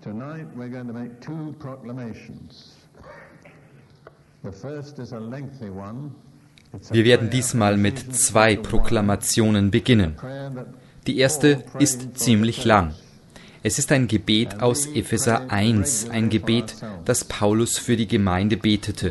Tonight we're going to make two proclamations. The first is a lengthy one. Wir werden diesmal mit 2 Proklamationen beginnen. Die erste ist ziemlich lang. Es ist ein Gebet aus Epheser 1, ein Gebet, das Paulus für die Gemeinde betete.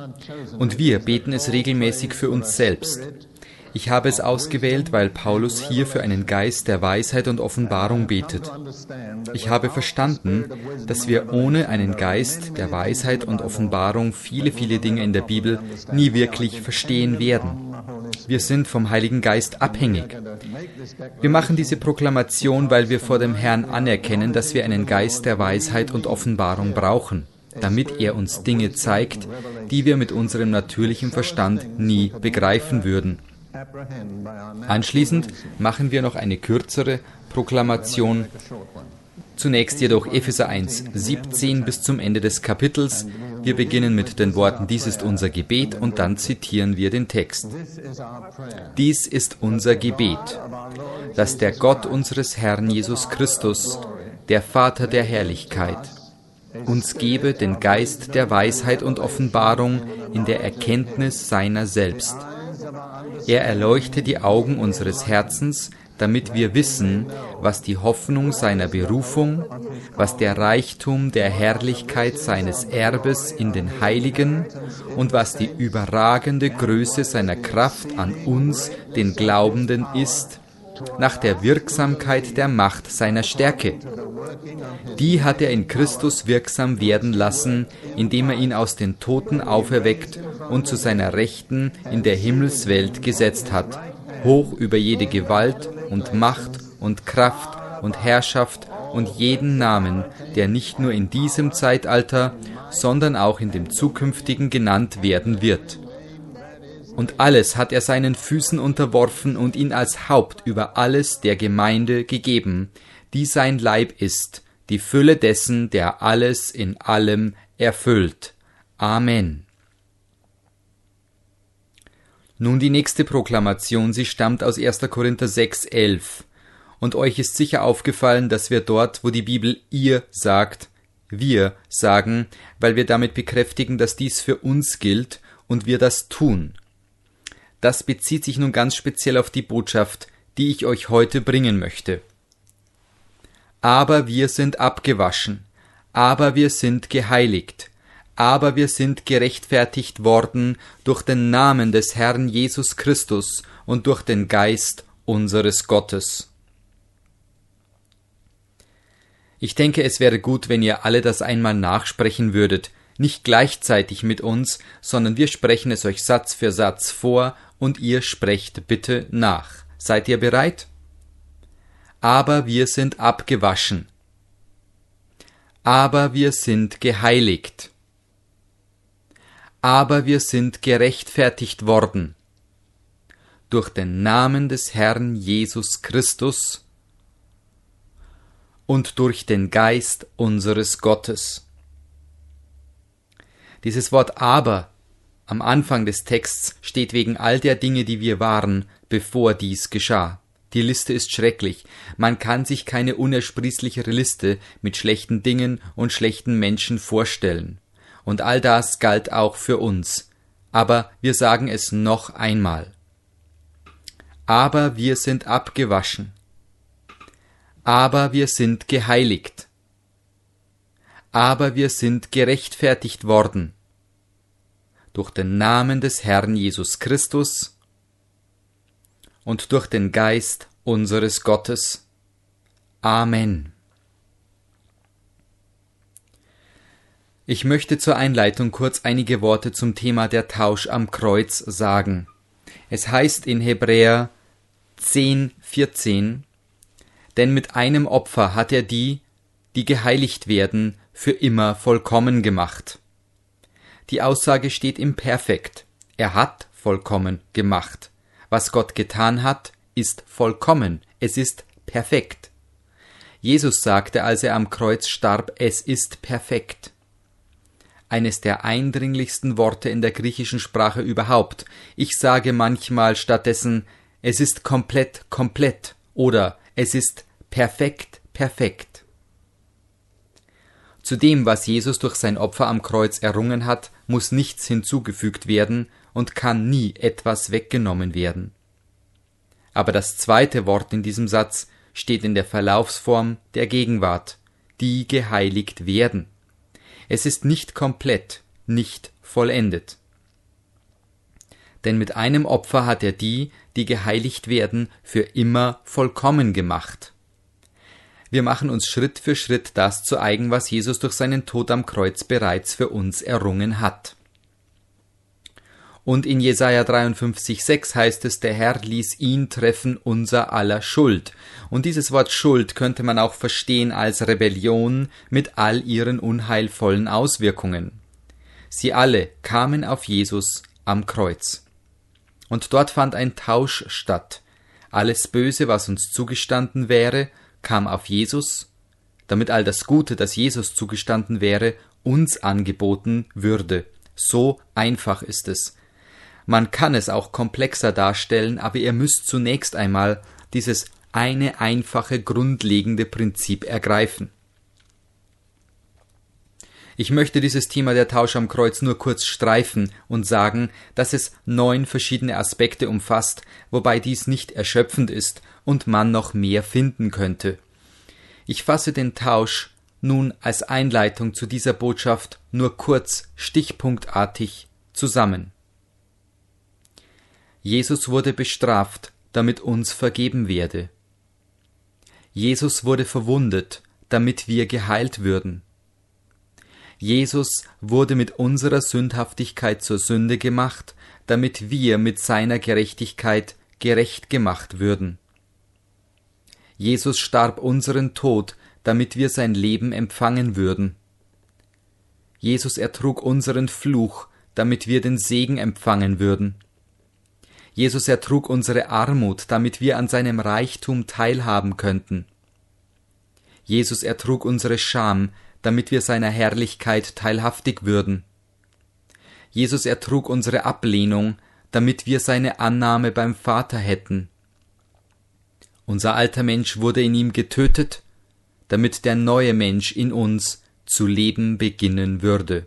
Und wir beten es regelmäßig für uns selbst. Ich habe es ausgewählt, weil Paulus hier für einen Geist der Weisheit und Offenbarung betet. Ich habe verstanden, dass wir ohne einen Geist der Weisheit und Offenbarung viele Dinge in der Bibel nie wirklich verstehen werden. Wir sind vom Heiligen Geist abhängig. Wir machen diese Proklamation, weil wir vor dem Herrn anerkennen, dass wir einen Geist der Weisheit und Offenbarung brauchen, damit er uns Dinge zeigt, die wir mit unserem natürlichen Verstand nie begreifen würden. Anschließend machen wir noch eine kürzere Proklamation. Zunächst jedoch Epheser 1, 17 bis zum Ende des Kapitels. Wir beginnen mit den Worten, dies ist unser Gebet, und dann zitieren wir den Text. Dies ist unser Gebet, dass der Gott unseres Herrn Jesus Christus, der Vater der Herrlichkeit, uns gebe den Geist der Weisheit und Offenbarung in der Erkenntnis seiner selbst. Er erleuchte die Augen unseres Herzens, damit wir wissen, was die Hoffnung seiner Berufung, was der Reichtum der Herrlichkeit seines Erbes in den Heiligen und was die überragende Größe seiner Kraft an uns, den Glaubenden, ist, nach der Wirksamkeit der Macht seiner Stärke. Die hat er in Christus wirksam werden lassen, indem er ihn aus den Toten auferweckt und zu seiner Rechten in der Himmelswelt gesetzt hat, hoch über jede Gewalt und Macht und Kraft und Herrschaft und jeden Namen, der nicht nur in diesem Zeitalter, sondern auch in dem zukünftigen genannt werden wird. Und alles hat er seinen Füßen unterworfen und ihn als Haupt über alles der Gemeinde gegeben, die sein Leib ist, die Fülle dessen, der alles in allem erfüllt. Amen. Nun die nächste Proklamation, sie stammt aus 1. Korinther 6, 11. Und euch ist sicher aufgefallen, dass wir dort, wo die Bibel ihr sagt, wir sagen, weil wir damit bekräftigen, dass dies für uns gilt und wir das tun. Das bezieht sich nun ganz speziell auf die Botschaft, die ich euch heute bringen möchte. Aber wir sind abgewaschen, aber wir sind geheiligt, aber wir sind gerechtfertigt worden durch den Namen des Herrn Jesus Christus und durch den Geist unseres Gottes. Ich denke, es wäre gut, wenn ihr alle das einmal nachsprechen würdet, nicht gleichzeitig mit uns, sondern wir sprechen es euch Satz für Satz vor und ihr sprecht bitte nach. Seid ihr bereit? Aber wir sind abgewaschen. Aber wir sind geheiligt. Aber wir sind gerechtfertigt worden. Durch den Namen des Herrn Jesus Christus und durch den Geist unseres Gottes. Dieses Wort aber am Anfang des Texts steht wegen all der Dinge, die wir waren, bevor dies geschah. Die Liste ist schrecklich. Man kann sich keine unersprießlichere Liste mit schlechten Dingen und schlechten Menschen vorstellen. Und all das galt auch für uns. Aber wir sagen es noch einmal. Aber wir sind abgewaschen. Aber wir sind geheiligt. Aber wir sind gerechtfertigt worden. Durch den Namen des Herrn Jesus Christus und durch den Geist unseres Gottes. Amen. Ich möchte zur Einleitung kurz einige Worte zum Thema der Tausch am Kreuz sagen. Es heißt in Hebräer 10,14, denn mit einem Opfer hat er die geheiligt werden, für immer vollkommen gemacht. Die Aussage steht im Perfekt. Er hat vollkommen gemacht. Was Gott getan hat, ist vollkommen. Es ist perfekt. Jesus sagte, als er am Kreuz starb, es ist perfekt. Eines der eindringlichsten Worte in der griechischen Sprache überhaupt. Ich sage manchmal stattdessen, es ist komplett oder es ist perfekt. Zu dem, was Jesus durch sein Opfer am Kreuz errungen hat, muss nichts hinzugefügt werden und kann nie etwas weggenommen werden. Aber das zweite Wort in diesem Satz steht in der Verlaufsform der Gegenwart, die geheiligt werden. Es ist nicht komplett, nicht vollendet. Denn mit einem Opfer hat er die geheiligt werden, für immer vollkommen gemacht. Wir machen uns Schritt für Schritt das zu eigen, was Jesus durch seinen Tod am Kreuz bereits für uns errungen hat. Und in Jesaja 53,6 heißt es, der Herr ließ ihn treffen unser aller Schuld. Und dieses Wort Schuld könnte man auch verstehen als Rebellion mit all ihren unheilvollen Auswirkungen. Sie alle kamen auf Jesus am Kreuz. Und dort fand ein Tausch statt. Alles Böse, was uns zugestanden wäre, kam auf Jesus, damit all das Gute, das Jesus zugestanden wäre, uns angeboten würde. So einfach ist es. Man kann es auch komplexer darstellen, aber ihr müsst zunächst einmal dieses eine einfache, grundlegende Prinzip ergreifen. Ich möchte dieses Thema der Tausch am Kreuz nur kurz streifen und sagen, dass es 9 verschiedene Aspekte umfasst, wobei dies nicht erschöpfend ist und man noch mehr finden könnte. Ich fasse den Tausch nun als Einleitung zu dieser Botschaft nur kurz, stichpunktartig zusammen. Jesus wurde bestraft, damit uns vergeben werde. Jesus wurde verwundet, damit wir geheilt würden. Jesus wurde mit unserer Sündhaftigkeit zur Sünde gemacht, damit wir mit seiner Gerechtigkeit gerecht gemacht würden. Jesus starb unseren Tod, damit wir sein Leben empfangen würden. Jesus ertrug unseren Fluch, damit wir den Segen empfangen würden. Jesus ertrug unsere Armut, damit wir an seinem Reichtum teilhaben könnten. Jesus ertrug unsere Scham, damit wir seiner Herrlichkeit teilhaftig würden. Jesus ertrug unsere Ablehnung, damit wir seine Annahme beim Vater hätten. Unser alter Mensch wurde in ihm getötet, damit der neue Mensch in uns zu leben beginnen würde.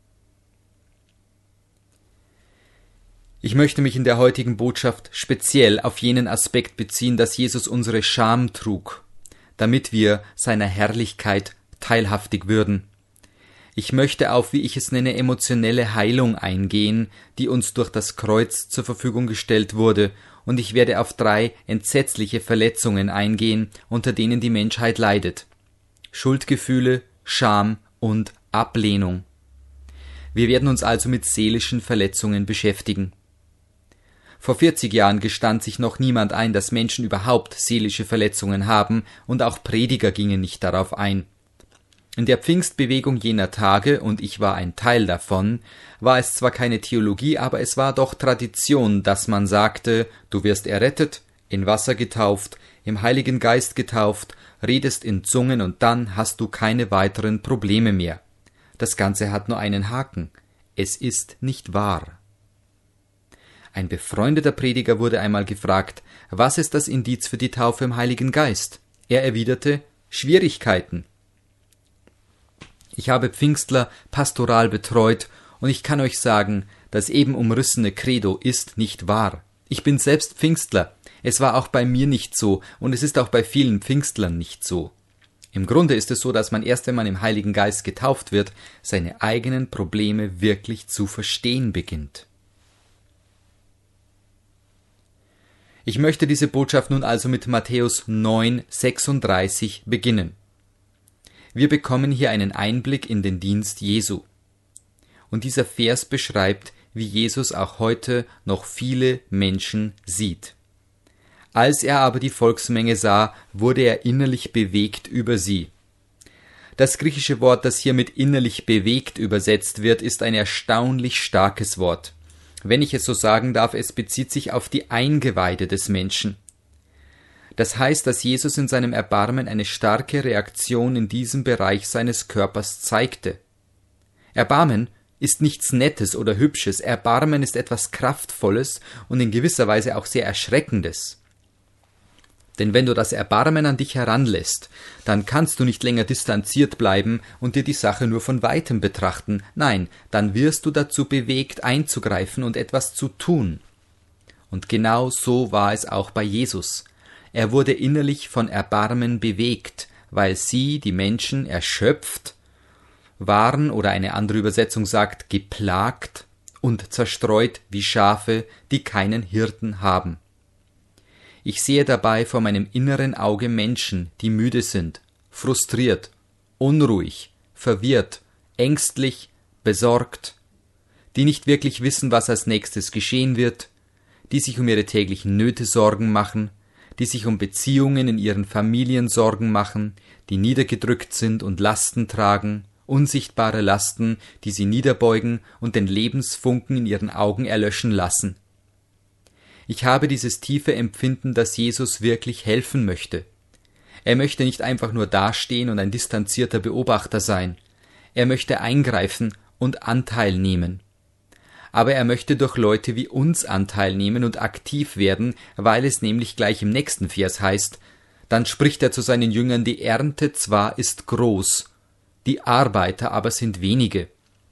Ich möchte mich in der heutigen Botschaft speziell auf jenen Aspekt beziehen, dass Jesus unsere Scham trug, damit wir seiner Herrlichkeit teilhaftig würden. Ich möchte auf, wie ich es nenne, emotionelle Heilung eingehen, die uns durch das Kreuz zur Verfügung gestellt wurde, und ich werde auf 3 entsetzliche Verletzungen eingehen, unter denen die Menschheit leidet. Schuldgefühle, Scham und Ablehnung. Wir werden uns also mit seelischen Verletzungen beschäftigen. Vor 40 Jahren gestand sich noch niemand ein, dass Menschen überhaupt seelische Verletzungen haben, und auch Prediger gingen nicht darauf ein. In der Pfingstbewegung jener Tage, und ich war ein Teil davon, war es zwar keine Theologie, aber es war doch Tradition, dass man sagte, du wirst errettet, in Wasser getauft, im Heiligen Geist getauft, redest in Zungen und dann hast du keine weiteren Probleme mehr. Das Ganze hat nur einen Haken. Es ist nicht wahr. Ein befreundeter Prediger wurde einmal gefragt, was ist das Indiz für die Taufe im Heiligen Geist? Er erwiderte, Schwierigkeiten. Ich habe Pfingstler pastoral betreut und ich kann euch sagen, das eben umrissene Credo ist nicht wahr. Ich bin selbst Pfingstler. Es war auch bei mir nicht so und es ist auch bei vielen Pfingstlern nicht so. Im Grunde ist es so, dass man erst, wenn man im Heiligen Geist getauft wird, seine eigenen Probleme wirklich zu verstehen beginnt. Ich möchte diese Botschaft nun also mit Matthäus 9,36 beginnen. Wir bekommen hier einen Einblick in den Dienst Jesu. Und dieser Vers beschreibt, wie Jesus auch heute noch viele Menschen sieht. Als er aber die Volksmenge sah, wurde er innerlich bewegt über sie. Das griechische Wort, das hier mit innerlich bewegt übersetzt wird, ist ein erstaunlich starkes Wort. Wenn ich es so sagen darf, es bezieht sich auf die Eingeweide des Menschen. Das heißt, dass Jesus in seinem Erbarmen eine starke Reaktion in diesem Bereich seines Körpers zeigte. Erbarmen ist nichts Nettes oder Hübsches, Erbarmen ist etwas Kraftvolles und in gewisser Weise auch sehr Erschreckendes. Denn wenn du das Erbarmen an dich heranlässt, dann kannst du nicht länger distanziert bleiben und dir die Sache nur von weitem betrachten. Nein, dann wirst du dazu bewegt, einzugreifen und etwas zu tun. Und genau so war es auch bei Jesus. Er wurde innerlich von Erbarmen bewegt, weil sie, die Menschen, erschöpft waren, oder eine andere Übersetzung sagt, geplagt und zerstreut wie Schafe, die keinen Hirten haben. Ich sehe dabei vor meinem inneren Auge Menschen, die müde sind, frustriert, unruhig, verwirrt, ängstlich, besorgt, die nicht wirklich wissen, was als nächstes geschehen wird, die sich um ihre täglichen Nöte Sorgen machen, die sich um Beziehungen in ihren Familien Sorgen machen, die niedergedrückt sind und Lasten tragen, unsichtbare Lasten, die sie niederbeugen und den Lebensfunken in ihren Augen erlöschen lassen. Ich habe dieses tiefe Empfinden, dass Jesus wirklich helfen möchte. Er möchte nicht einfach nur dastehen und ein distanzierter Beobachter sein. Er möchte eingreifen und Anteil nehmen. Aber er möchte durch Leute wie uns Anteil nehmen und aktiv werden, weil es nämlich gleich im nächsten Vers heißt, dann spricht er zu seinen Jüngern, die Ernte zwar ist groß, die Arbeiter aber sind wenige.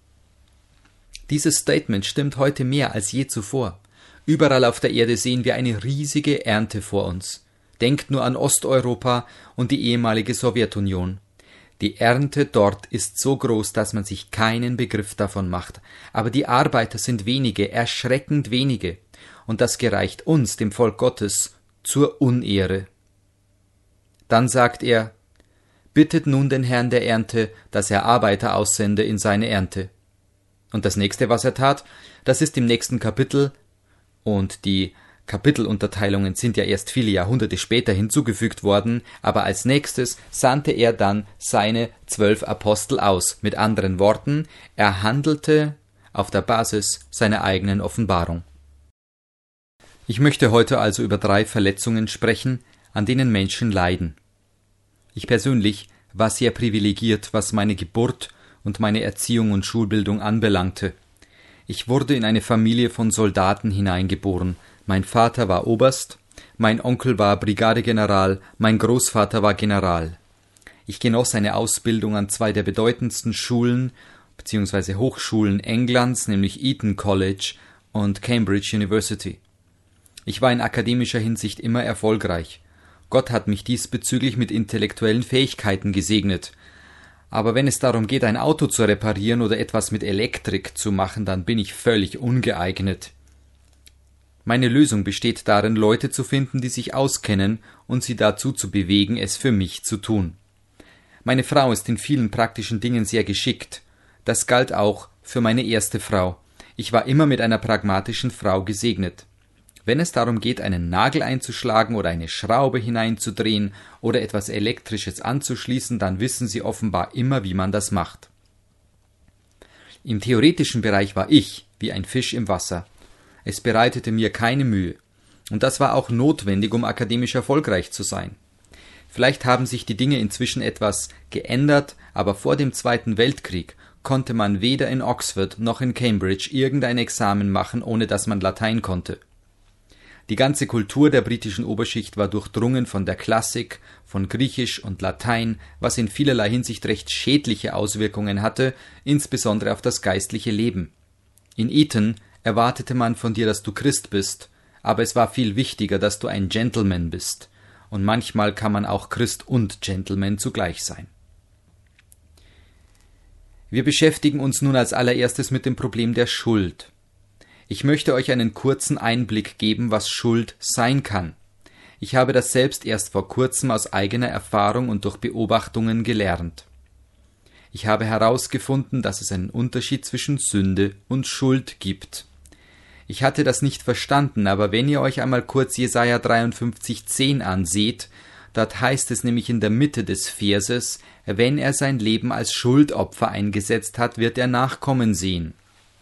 Dieses Statement stimmt heute mehr als je zuvor. Überall auf der Erde sehen wir eine riesige Ernte vor uns. Denkt nur an Osteuropa und die ehemalige Sowjetunion. Die Ernte dort ist so groß, dass man sich keinen Begriff davon macht. Aber die Arbeiter sind wenige, erschreckend wenige. Und das gereicht uns, dem Volk Gottes, zur Unehre. Dann sagt er, bittet nun den Herrn der Ernte, dass er Arbeiter aussende in seine Ernte. Und das nächste, was er tat, das ist im nächsten Kapitel, und die Kapitelunterteilungen sind ja erst viele Jahrhunderte später hinzugefügt worden, aber als nächstes sandte er dann seine 12 Apostel aus. Mit anderen Worten, er handelte auf der Basis seiner eigenen Offenbarung. Ich möchte heute also über 3 Verletzungen sprechen, an denen Menschen leiden. Ich persönlich war sehr privilegiert, was meine Geburt und meine Erziehung und Schulbildung anbelangte. Ich wurde in eine Familie von Soldaten hineingeboren. Mein Vater war Oberst, mein Onkel war Brigadegeneral, mein Großvater war General. Ich genoss eine Ausbildung an 2 der bedeutendsten Schulen bzw. Hochschulen Englands, nämlich Eton College und Cambridge University. Ich war in akademischer Hinsicht immer erfolgreich. Gott hat mich diesbezüglich mit intellektuellen Fähigkeiten gesegnet. Aber wenn es darum geht, ein Auto zu reparieren oder etwas mit Elektrik zu machen, dann bin ich völlig ungeeignet. Meine Lösung besteht darin, Leute zu finden, die sich auskennen und sie dazu zu bewegen, es für mich zu tun. Meine Frau ist in vielen praktischen Dingen sehr geschickt. Das galt auch für meine erste Frau. Ich war immer mit einer pragmatischen Frau gesegnet. Wenn es darum geht, einen Nagel einzuschlagen oder eine Schraube hineinzudrehen oder etwas Elektrisches anzuschließen, dann wissen sie offenbar immer, wie man das macht. Im theoretischen Bereich war ich wie ein Fisch im Wasser. Es bereitete mir keine Mühe. Und das war auch notwendig, um akademisch erfolgreich zu sein. Vielleicht haben sich die Dinge inzwischen etwas geändert, aber vor dem Zweiten Weltkrieg konnte man weder in Oxford noch in Cambridge irgendein Examen machen, ohne dass man Latein konnte. Die ganze Kultur der britischen Oberschicht war durchdrungen von der Klassik, von Griechisch und Latein, was in vielerlei Hinsicht recht schädliche Auswirkungen hatte, insbesondere auf das geistliche Leben. In Eton erwartete man von dir, dass du Christ bist, aber es war viel wichtiger, dass du ein Gentleman bist. Und manchmal kann man auch Christ und Gentleman zugleich sein. Wir beschäftigen uns nun als allererstes mit dem Problem der Schuld. Ich möchte euch einen kurzen Einblick geben, was Schuld sein kann. Ich habe das selbst erst vor kurzem aus eigener Erfahrung und durch Beobachtungen gelernt. Ich habe herausgefunden, dass es einen Unterschied zwischen Sünde und Schuld gibt. Ich hatte das nicht verstanden, aber wenn ihr euch einmal kurz Jesaja 53,10 anseht, dort heißt es nämlich in der Mitte des Verses, wenn er sein Leben als Schuldopfer eingesetzt hat, wird er Nachkommen sehen.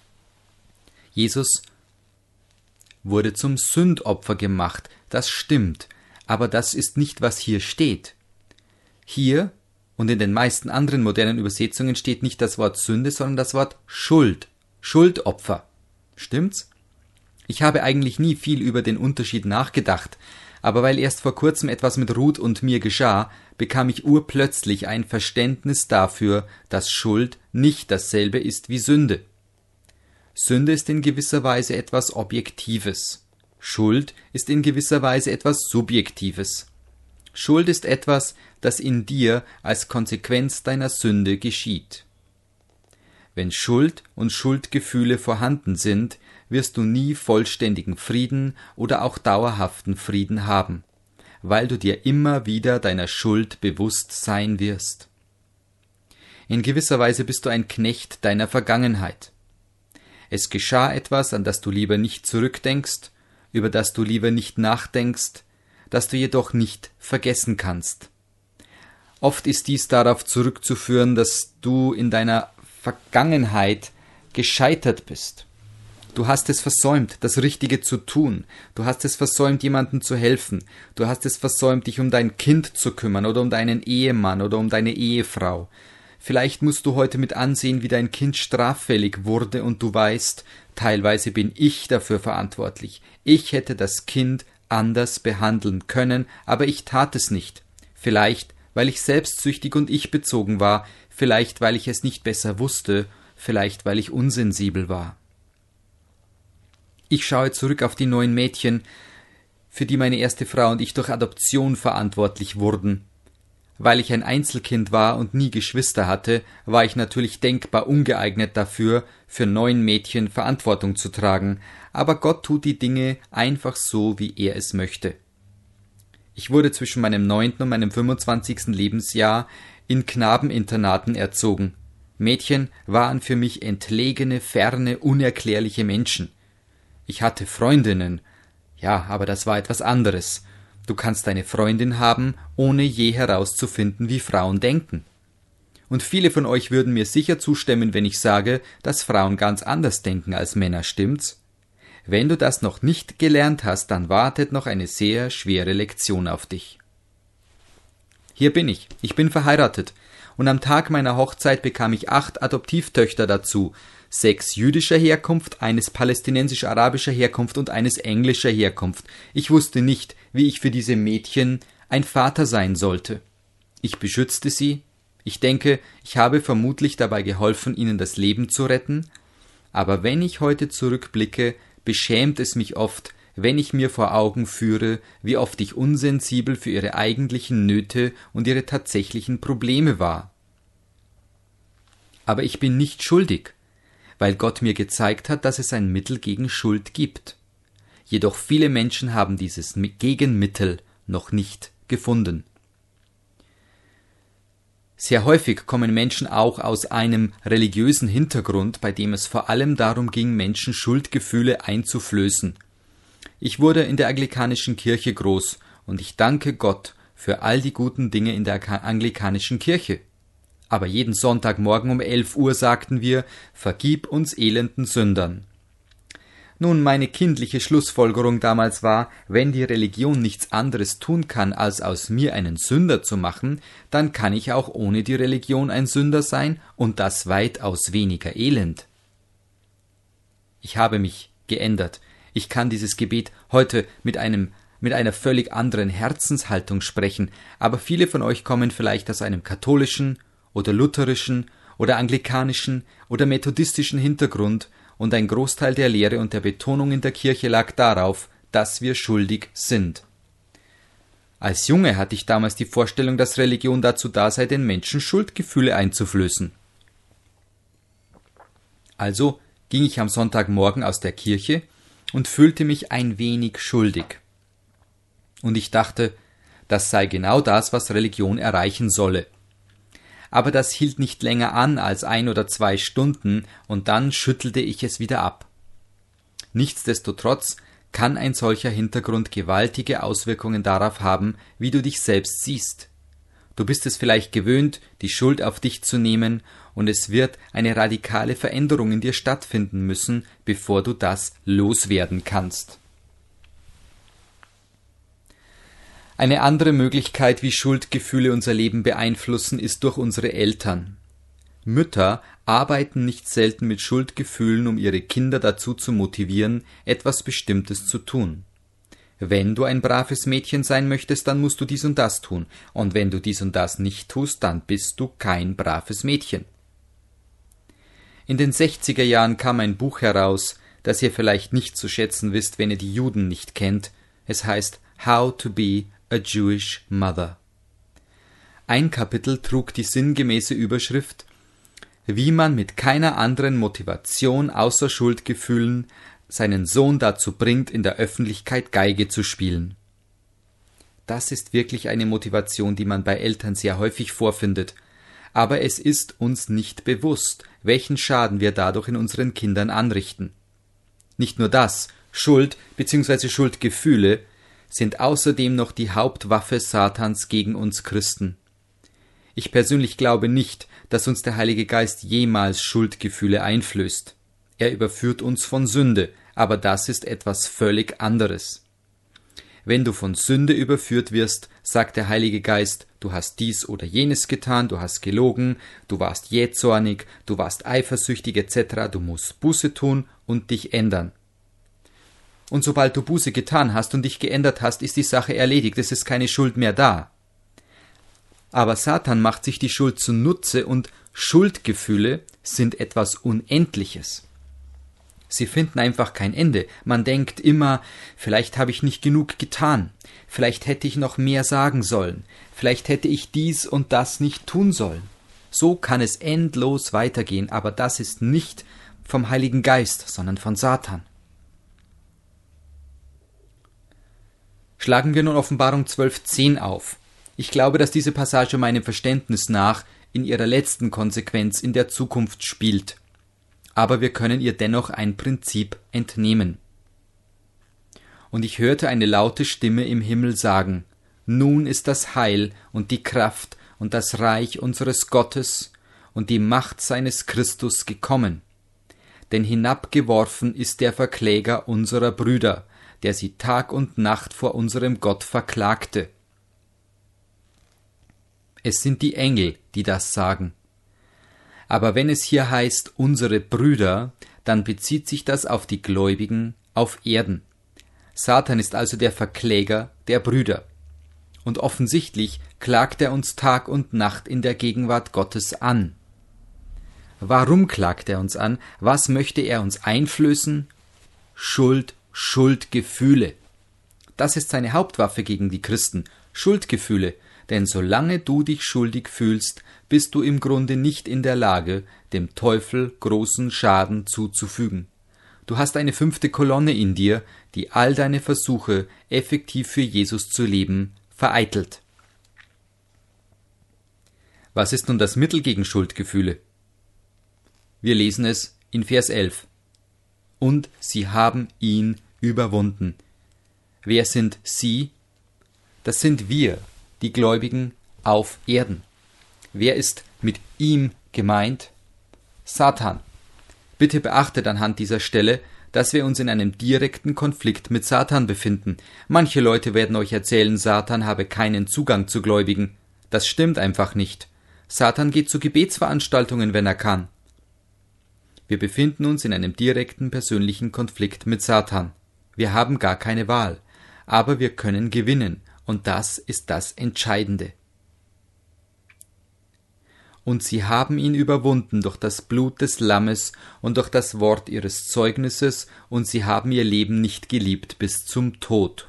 Jesus wurde zum Sündopfer gemacht, das stimmt, aber das ist nicht, was hier steht. Hier und in den meisten anderen modernen Übersetzungen steht nicht das Wort Sünde, sondern das Wort Schuld, Schuldopfer. Stimmt's? Ich habe eigentlich nie viel über den Unterschied nachgedacht, aber weil erst vor kurzem etwas mit Ruth und mir geschah, bekam ich urplötzlich ein Verständnis dafür, dass Schuld nicht dasselbe ist wie Sünde. Sünde ist in gewisser Weise etwas Objektives. Schuld ist in gewisser Weise etwas Subjektives. Schuld ist etwas, das in dir als Konsequenz deiner Sünde geschieht. Wenn Schuld und Schuldgefühle vorhanden sind, wirst du nie vollständigen Frieden oder auch dauerhaften Frieden haben, weil du dir immer wieder deiner Schuld bewusst sein wirst. In gewisser Weise bist du ein Knecht deiner Vergangenheit. Es geschah etwas, an das du lieber nicht zurückdenkst, über das du lieber nicht nachdenkst, das du jedoch nicht vergessen kannst. Oft ist dies darauf zurückzuführen, dass du in deiner Vergangenheit gescheitert bist. Du hast es versäumt, das Richtige zu tun. Du hast es versäumt, jemandem zu helfen. Du hast es versäumt, dich um dein Kind zu kümmern oder um deinen Ehemann oder um deine Ehefrau. Vielleicht musst du heute mit ansehen, wie dein Kind straffällig wurde und du weißt, teilweise bin ich dafür verantwortlich. Ich hätte das Kind anders behandeln können, aber ich tat es nicht. Vielleicht, weil ich selbstsüchtig und ich-bezogen war, vielleicht, weil ich es nicht besser wusste, vielleicht, weil ich unsensibel war. Ich schaue zurück auf die 9 Mädchen, für die meine erste Frau und ich durch Adoption verantwortlich wurden. Weil ich ein Einzelkind war und nie Geschwister hatte, war ich natürlich denkbar ungeeignet dafür, für 9 Mädchen Verantwortung zu tragen, aber Gott tut die Dinge einfach so, wie er es möchte. Ich wurde zwischen meinem 9. und meinem 25. Lebensjahr in Knabeninternaten erzogen. Mädchen waren für mich entlegene, ferne, unerklärliche Menschen. Ich hatte Freundinnen, ja, aber das war etwas anderes. Du kannst eine Freundin haben, ohne je herauszufinden, wie Frauen denken. Und viele von euch würden mir sicher zustimmen, wenn ich sage, dass Frauen ganz anders denken als Männer, stimmt's? Wenn du das noch nicht gelernt hast, dann wartet noch eine sehr schwere Lektion auf dich. Hier bin ich bin verheiratet, und am Tag meiner Hochzeit bekam ich 8 Adoptivtöchter dazu, 6 jüdischer Herkunft, eines palästinensisch-arabischer Herkunft und eines englischer Herkunft. Ich wusste nicht, wie ich für diese Mädchen ein Vater sein sollte. Ich beschützte sie. Ich denke, ich habe vermutlich dabei geholfen, ihnen das Leben zu retten. Aber wenn ich heute zurückblicke, beschämt es mich oft, wenn ich mir vor Augen führe, wie oft ich unsensibel für ihre eigentlichen Nöte und ihre tatsächlichen Probleme war. Aber ich bin nicht schuldig, weil Gott mir gezeigt hat, dass es ein Mittel gegen Schuld gibt. Jedoch viele Menschen haben dieses Gegenmittel noch nicht gefunden. Sehr häufig kommen Menschen auch aus einem religiösen Hintergrund, bei dem es vor allem darum ging, Menschen Schuldgefühle einzuflößen. Ich wurde in der anglikanischen Kirche groß und ich danke Gott für all die guten Dinge in der anglikanischen Kirche. Aber jeden Sonntagmorgen um 11 Uhr sagten wir, vergib uns elenden Sündern. Nun, meine kindliche Schlussfolgerung damals war, wenn die Religion nichts anderes tun kann, als aus mir einen Sünder zu machen, dann kann ich auch ohne die Religion ein Sünder sein und das weitaus weniger elend. Ich habe mich geändert. Ich kann dieses Gebet heute mit einer völlig anderen Herzenshaltung sprechen, aber viele von euch kommen vielleicht aus einem katholischen oder lutherischen oder anglikanischen oder methodistischen Hintergrund, und ein Großteil der Lehre und der Betonung in der Kirche lag darauf, dass wir schuldig sind. Als Junge hatte ich damals die Vorstellung, dass Religion dazu da sei, den Menschen Schuldgefühle einzuflößen. Also ging ich am Sonntagmorgen aus der Kirche und fühlte mich ein wenig schuldig. Und ich dachte, das sei genau das, was Religion erreichen solle. Aber das hielt nicht länger an als 1 oder 2 Stunden, und dann schüttelte ich es wieder ab. Nichtsdestotrotz kann ein solcher Hintergrund gewaltige Auswirkungen darauf haben, wie du dich selbst siehst. Du bist es vielleicht gewöhnt, die Schuld auf dich zu nehmen, und es wird eine radikale Veränderung in dir stattfinden müssen, bevor du das loswerden kannst. Eine andere Möglichkeit, wie Schuldgefühle unser Leben beeinflussen, ist durch unsere Eltern. Mütter arbeiten nicht selten mit Schuldgefühlen, um ihre Kinder dazu zu motivieren, etwas Bestimmtes zu tun. wenn du ein braves Mädchen sein möchtest, dann musst du dies und das tun. Und wenn du dies und das nicht tust, dann bist du kein braves Mädchen. In den 60er Jahren kam ein Buch heraus, das ihr vielleicht nicht zu schätzen wisst, wenn ihr die Juden nicht kennt. Es heißt How to be a Jewish Mother. Ein Kapitel trug die sinngemäße Überschrift Wie man mit keiner anderen Motivation außer Schuldgefühlen seinen Sohn dazu bringt, in der Öffentlichkeit Geige zu spielen. Das ist wirklich eine Motivation, die man bei Eltern sehr häufig vorfindet. Aber es ist uns nicht bewusst, welchen Schaden wir dadurch in unseren Kindern anrichten. Nicht nur das, Schuld bzw. Schuldgefühle sind außerdem noch die Hauptwaffe Satans gegen uns Christen. Ich persönlich glaube nicht, dass uns der Heilige Geist jemals Schuldgefühle einflößt. Er überführt uns von Sünde, aber das ist etwas völlig anderes. Wenn du von Sünde überführt wirst, sagt der Heilige Geist, du hast dies oder jenes getan, du hast gelogen, du warst jähzornig, du warst eifersüchtig etc., du musst Buße tun und dich ändern. Und sobald du Buße getan hast und dich geändert hast, ist die Sache erledigt, es ist keine Schuld mehr da. Aber Satan macht sich die Schuld zunutze und Schuldgefühle sind etwas Unendliches. Sie finden einfach kein Ende. Man denkt immer, vielleicht habe ich nicht genug getan, vielleicht hätte ich noch mehr sagen sollen, vielleicht hätte ich dies und das nicht tun sollen. So kann es endlos weitergehen, aber das ist nicht vom Heiligen Geist, sondern von Satan. Schlagen wir nun Offenbarung 12,10 auf. Ich glaube, dass diese Passage meinem Verständnis nach in ihrer letzten Konsequenz in der Zukunft spielt. Aber wir können ihr dennoch ein Prinzip entnehmen. Und ich hörte eine laute Stimme im Himmel sagen, nun ist das Heil und die Kraft und das Reich unseres Gottes und die Macht seines Christus gekommen. Denn hinabgeworfen ist der Verkläger unserer Brüder, der sie Tag und Nacht vor unserem Gott verklagte. Es sind die Engel, die das sagen. Aber wenn es hier heißt, unsere Brüder, dann bezieht sich das auf die Gläubigen auf Erden. Satan ist also der Verkläger der Brüder. Und offensichtlich klagt er uns Tag und Nacht in der Gegenwart Gottes an. Warum klagt er uns an? Was möchte er uns einflößen? Schuldgefühle. Das ist seine Hauptwaffe gegen die Christen. Schuldgefühle. Denn solange du dich schuldig fühlst, bist du im Grunde nicht in der Lage, dem Teufel großen Schaden zuzufügen. Du hast eine 5. Kolonne in dir, die all deine Versuche, effektiv für Jesus zu leben, vereitelt. Was ist nun das Mittel gegen Schuldgefühle? Wir lesen es in Vers 11. Und sie haben ihn überwunden. Wer sind sie? Das sind wir, die Gläubigen auf Erden. Wer ist mit ihm gemeint? Satan. Bitte beachtet anhand dieser Stelle, dass wir uns in einem direkten Konflikt mit Satan befinden. Manche Leute werden euch erzählen, Satan habe keinen Zugang zu Gläubigen. Das stimmt einfach nicht. Satan geht zu Gebetsveranstaltungen, wenn er kann. Wir befinden uns in einem direkten persönlichen Konflikt mit Satan. Wir haben gar keine Wahl, aber wir können gewinnen. Und das ist das Entscheidende. Und sie haben ihn überwunden durch das Blut des Lammes und durch das Wort ihres Zeugnisses, und sie haben ihr Leben nicht geliebt bis zum Tod.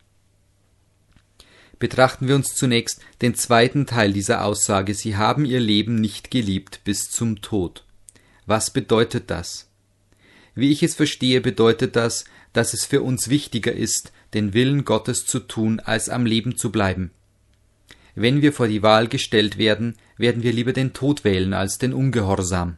Betrachten wir uns zunächst den zweiten Teil dieser Aussage, sie haben ihr Leben nicht geliebt bis zum Tod. Was bedeutet das? Wie ich es verstehe, bedeutet das, dass es für uns wichtiger ist, den Willen Gottes zu tun, als am Leben zu bleiben. Wenn wir vor die Wahl gestellt werden, werden wir lieber den Tod wählen als den Ungehorsam.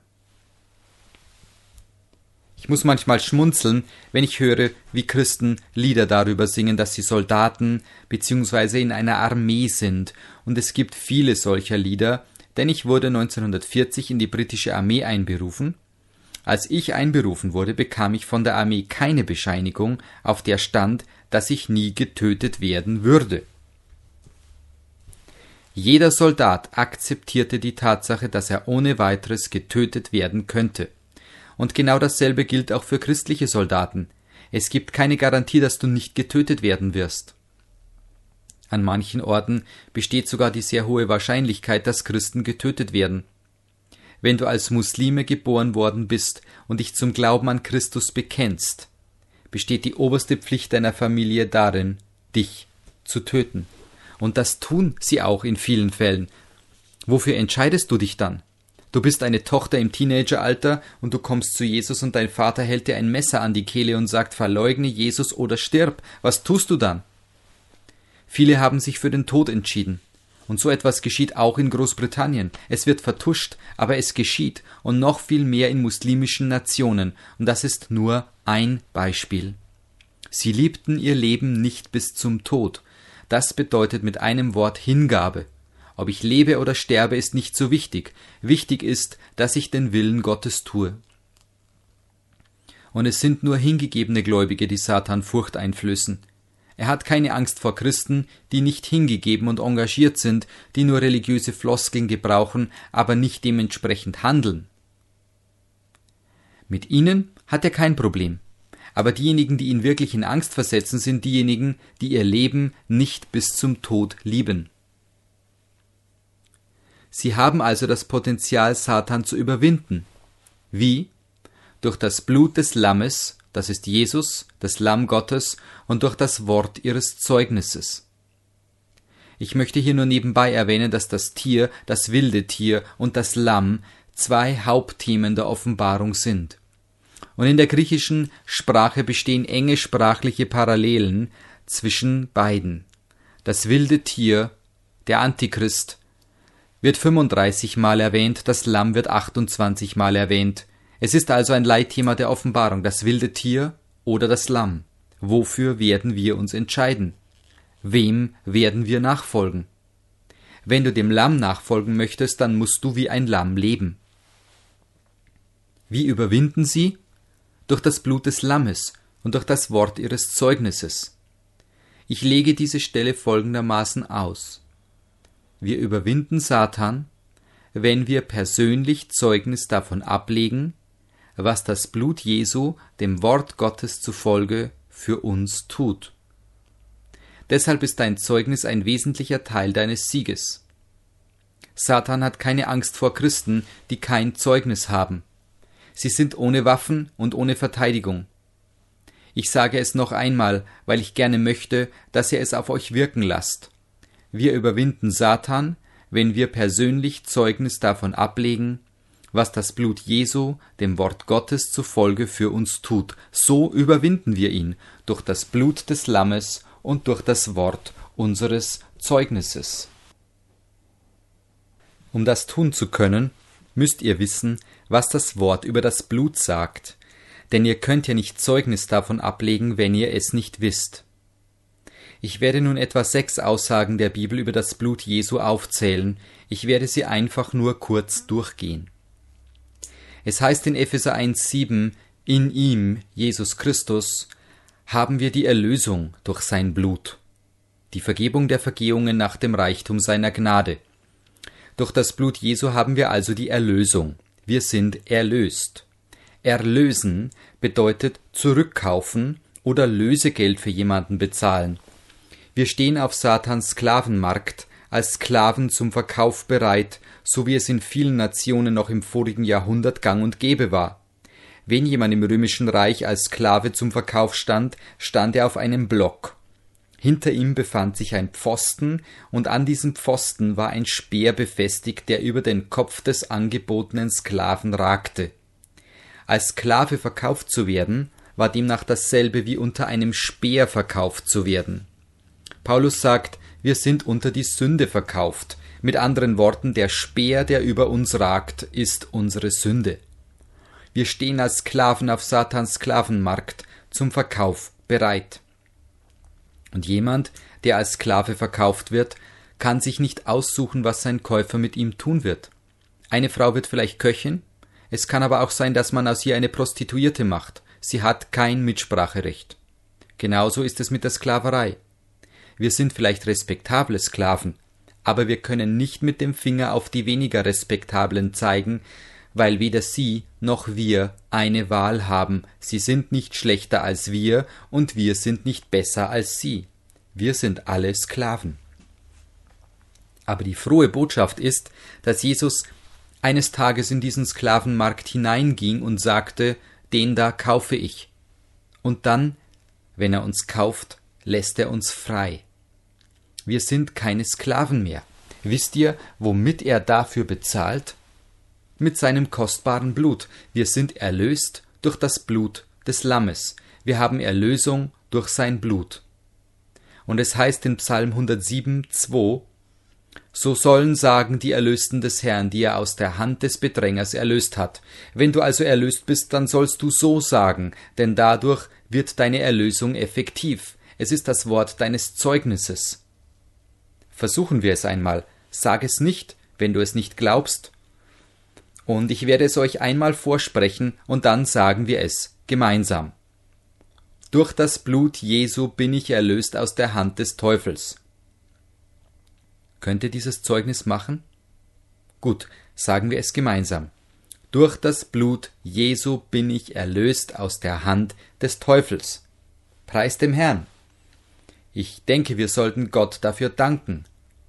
Ich muss manchmal schmunzeln, wenn ich höre, wie Christen Lieder darüber singen, dass sie Soldaten bzw. in einer Armee sind. Und es gibt viele solcher Lieder, denn ich wurde 1940 in die britische Armee einberufen. Als ich einberufen wurde, bekam ich von der Armee keine Bescheinigung, auf der stand, dass ich nie getötet werden würde. Jeder Soldat akzeptierte die Tatsache, dass er ohne weiteres getötet werden könnte. Und genau dasselbe gilt auch für christliche Soldaten. Es gibt keine Garantie, dass du nicht getötet werden wirst. An manchen Orten besteht sogar die sehr hohe Wahrscheinlichkeit, dass Christen getötet werden. Wenn du als Muslime geboren worden bist und dich zum Glauben an Christus bekennst, besteht die oberste Pflicht deiner Familie darin, dich zu töten. Und das tun sie auch in vielen Fällen. Wofür entscheidest du dich dann? Du bist eine Tochter im Teenageralter und du kommst zu Jesus und dein Vater hält dir ein Messer an die Kehle und sagt, verleugne Jesus oder stirb. Was tust du dann? Viele haben sich für den Tod entschieden. Und so etwas geschieht auch in Großbritannien. Es wird vertuscht, aber es geschieht. Und noch viel mehr in muslimischen Nationen. Und das ist nur ein Beispiel. Sie liebten ihr Leben nicht bis zum Tod. Das bedeutet mit einem Wort Hingabe. Ob ich lebe oder sterbe, ist nicht so wichtig. Wichtig ist, dass ich den Willen Gottes tue. Und es sind nur hingegebene Gläubige, die Satan Furcht einflößen. Er hat keine Angst vor Christen, die nicht hingegeben und engagiert sind, die nur religiöse Floskeln gebrauchen, aber nicht dementsprechend handeln. Mit ihnen hat er kein Problem. Aber diejenigen, die ihn wirklich in Angst versetzen, sind diejenigen, die ihr Leben nicht bis zum Tod lieben. Sie haben also das Potenzial, Satan zu überwinden. Wie? Durch das Blut des Lammes, das ist Jesus, das Lamm Gottes, und durch das Wort ihres Zeugnisses. Ich möchte hier nur nebenbei erwähnen, dass das Tier, das wilde Tier und das Lamm zwei Hauptthemen der Offenbarung sind. Und in der griechischen Sprache bestehen enge sprachliche Parallelen zwischen beiden. Das wilde Tier, der Antichrist, wird 35 Mal erwähnt, das Lamm wird 28 Mal erwähnt. Es ist also ein Leitthema der Offenbarung, das wilde Tier oder das Lamm. Wofür werden wir uns entscheiden? Wem werden wir nachfolgen? Wenn du dem Lamm nachfolgen möchtest, dann musst du wie ein Lamm leben. Wie überwinden sie? Durch das Blut des Lammes und durch das Wort ihres Zeugnisses. Ich lege diese Stelle folgendermaßen aus. Wir überwinden Satan, wenn wir persönlich Zeugnis davon ablegen, was das Blut Jesu dem Wort Gottes zufolge für uns tut. Deshalb ist dein Zeugnis ein wesentlicher Teil deines Sieges. Satan hat keine Angst vor Christen, die kein Zeugnis haben. Sie sind ohne Waffen und ohne Verteidigung. Ich sage es noch einmal, weil ich gerne möchte, dass ihr es auf euch wirken lasst. Wir überwinden Satan, wenn wir persönlich Zeugnis davon ablegen, was das Blut Jesu dem Wort Gottes zufolge für uns tut. So überwinden wir ihn, durch das Blut des Lammes und durch das Wort unseres Zeugnisses. Um das tun zu können, müsst ihr wissen, was das Wort über das Blut sagt, denn ihr könnt ja nicht Zeugnis davon ablegen, wenn ihr es nicht wisst. Ich werde nun etwa 6 Aussagen der Bibel über das Blut Jesu aufzählen, ich werde sie einfach nur kurz durchgehen. Es heißt in Epheser 1,7, in ihm, Jesus Christus, haben wir die Erlösung durch sein Blut, die Vergebung der Vergehungen nach dem Reichtum seiner Gnade. Durch das Blut Jesu haben wir also die Erlösung. Wir sind erlöst. Erlösen bedeutet zurückkaufen oder Lösegeld für jemanden bezahlen. Wir stehen auf Satans Sklavenmarkt, als Sklaven zum Verkauf bereit, so wie es in vielen Nationen noch im vorigen Jahrhundert gang und gäbe war. Wenn jemand im Römischen Reich als Sklave zum Verkauf stand, stand er auf einem Block. Hinter ihm befand sich ein Pfosten, und an diesem Pfosten war ein Speer befestigt, der über den Kopf des angebotenen Sklaven ragte. Als Sklave verkauft zu werden, war demnach dasselbe wie unter einem Speer verkauft zu werden. Paulus sagt, wir sind unter die Sünde verkauft. Mit anderen Worten, der Speer, der über uns ragt, ist unsere Sünde. Wir stehen als Sklaven auf Satans Sklavenmarkt zum Verkauf bereit. Und jemand, der als Sklave verkauft wird, kann sich nicht aussuchen, was sein Käufer mit ihm tun wird. Eine Frau wird vielleicht Köchin, es kann aber auch sein, dass man aus ihr eine Prostituierte macht. Sie hat kein Mitspracherecht. Genauso ist es mit der Sklaverei. Wir sind vielleicht respektable Sklaven, aber wir können nicht mit dem Finger auf die weniger respektablen zeigen, weil weder sie noch wir eine Wahl haben. Sie sind nicht schlechter als wir und wir sind nicht besser als sie. Wir sind alle Sklaven. Aber die frohe Botschaft ist, dass Jesus eines Tages in diesen Sklavenmarkt hineinging und sagte, den da kaufe ich. Und dann, wenn er uns kauft, lässt er uns frei. Wir sind keine Sklaven mehr. Wisst ihr, womit er dafür bezahlt? Mit seinem kostbaren Blut. Wir sind erlöst durch das Blut des Lammes. Wir haben Erlösung durch sein Blut. Und es heißt in Psalm 107,2: So sollen sagen die Erlösten des Herrn, die er aus der Hand des Bedrängers erlöst hat. Wenn du also erlöst bist, dann sollst du so sagen, denn dadurch wird deine Erlösung effektiv. Es ist das Wort deines Zeugnisses. Versuchen wir es einmal. Sag es nicht, wenn du es nicht glaubst. Und ich werde es euch einmal vorsprechen und dann sagen wir es gemeinsam. Durch das Blut Jesu bin ich erlöst aus der Hand des Teufels. Könnt ihr dieses Zeugnis machen? Gut, sagen wir es gemeinsam. Durch das Blut Jesu bin ich erlöst aus der Hand des Teufels. Preis dem Herrn. Ich denke, wir sollten Gott dafür danken.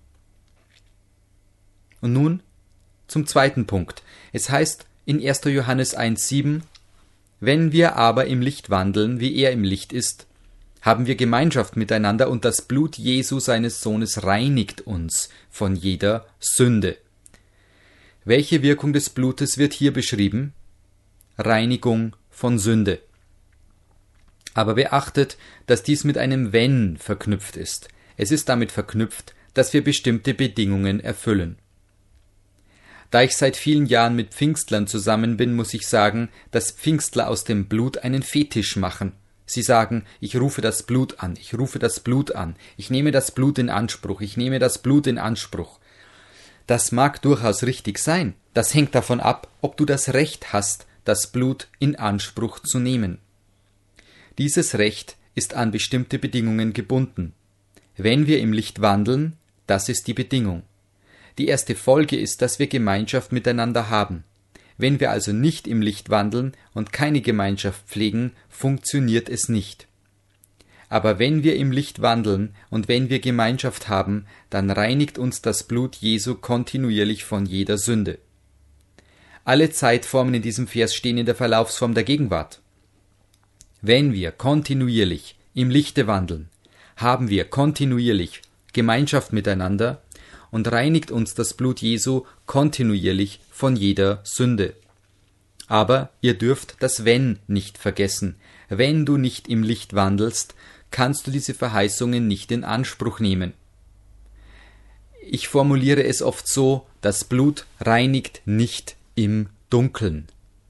Und nun zum zweiten Punkt. Es heißt in 1. Johannes 1,7: Wenn wir aber im Licht wandeln, wie er im Licht ist, haben wir Gemeinschaft miteinander und das Blut Jesu seines Sohnes reinigt uns von jeder Sünde. Welche Wirkung des Blutes wird hier beschrieben? Reinigung von Sünde. Aber beachtet, dass dies mit einem Wenn verknüpft ist. Es ist damit verknüpft, dass wir bestimmte Bedingungen erfüllen. Da ich seit vielen Jahren mit Pfingstlern zusammen bin, muss ich sagen, dass Pfingstler aus dem Blut einen Fetisch machen. Sie sagen, ich rufe das Blut an, ich rufe das Blut an, ich nehme das Blut in Anspruch, ich nehme das Blut in Anspruch. Das mag durchaus richtig sein. Das hängt davon ab, ob du das Recht hast, das Blut in Anspruch zu nehmen. Dieses Recht ist an bestimmte Bedingungen gebunden. Wenn wir im Licht wandeln, das ist die Bedingung. Die erste Folge ist, dass wir Gemeinschaft miteinander haben. Wenn wir also nicht im Licht wandeln und keine Gemeinschaft pflegen, funktioniert es nicht. Aber wenn wir im Licht wandeln und wenn wir Gemeinschaft haben, dann reinigt uns das Blut Jesu kontinuierlich von jeder Sünde. Alle Zeitformen in diesem Vers stehen in der Verlaufsform der Gegenwart. Wenn wir kontinuierlich im Lichte wandeln, haben wir kontinuierlich Gemeinschaft miteinander und reinigt uns das Blut Jesu kontinuierlich von jeder Sünde. Aber ihr dürft das Wenn nicht vergessen. Wenn du nicht im Licht wandelst, kannst du diese Verheißungen nicht in Anspruch nehmen. Ich formuliere es oft so: Das Blut reinigt nicht im Dunkeln.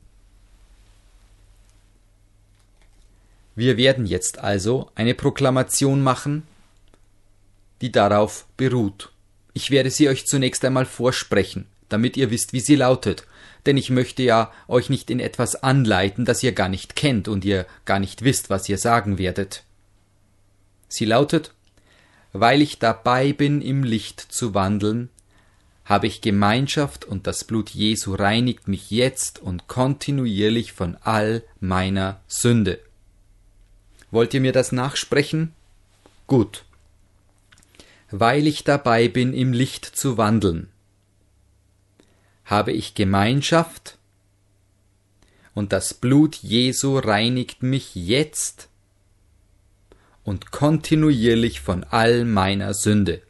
Wir werden jetzt also eine Proklamation machen, die darauf beruht. Ich werde sie euch zunächst einmal vorsprechen, damit ihr wisst, wie sie lautet, denn ich möchte ja euch nicht in etwas anleiten, das ihr gar nicht kennt und ihr gar nicht wisst, was ihr sagen werdet. Sie lautet: Weil ich dabei bin, im Licht zu wandeln, habe ich Gemeinschaft und das Blut Jesu reinigt mich jetzt und kontinuierlich von all meiner Sünde. Wollt ihr mir das nachsprechen? Gut. Weil ich dabei bin, im Licht zu wandeln, habe ich Gemeinschaft und das Blut Jesu reinigt mich jetzt und kontinuierlich von all meiner Sünde.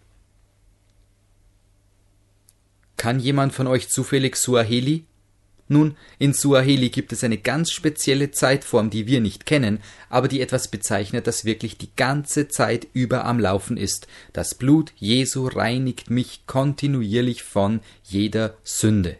Kann jemand von euch zufällig Suaheli? Nun, in Suaheli gibt es eine ganz spezielle Zeitform, die wir nicht kennen, aber die etwas bezeichnet, das wirklich die ganze Zeit über am Laufen ist. Das Blut Jesu reinigt mich kontinuierlich von jeder Sünde.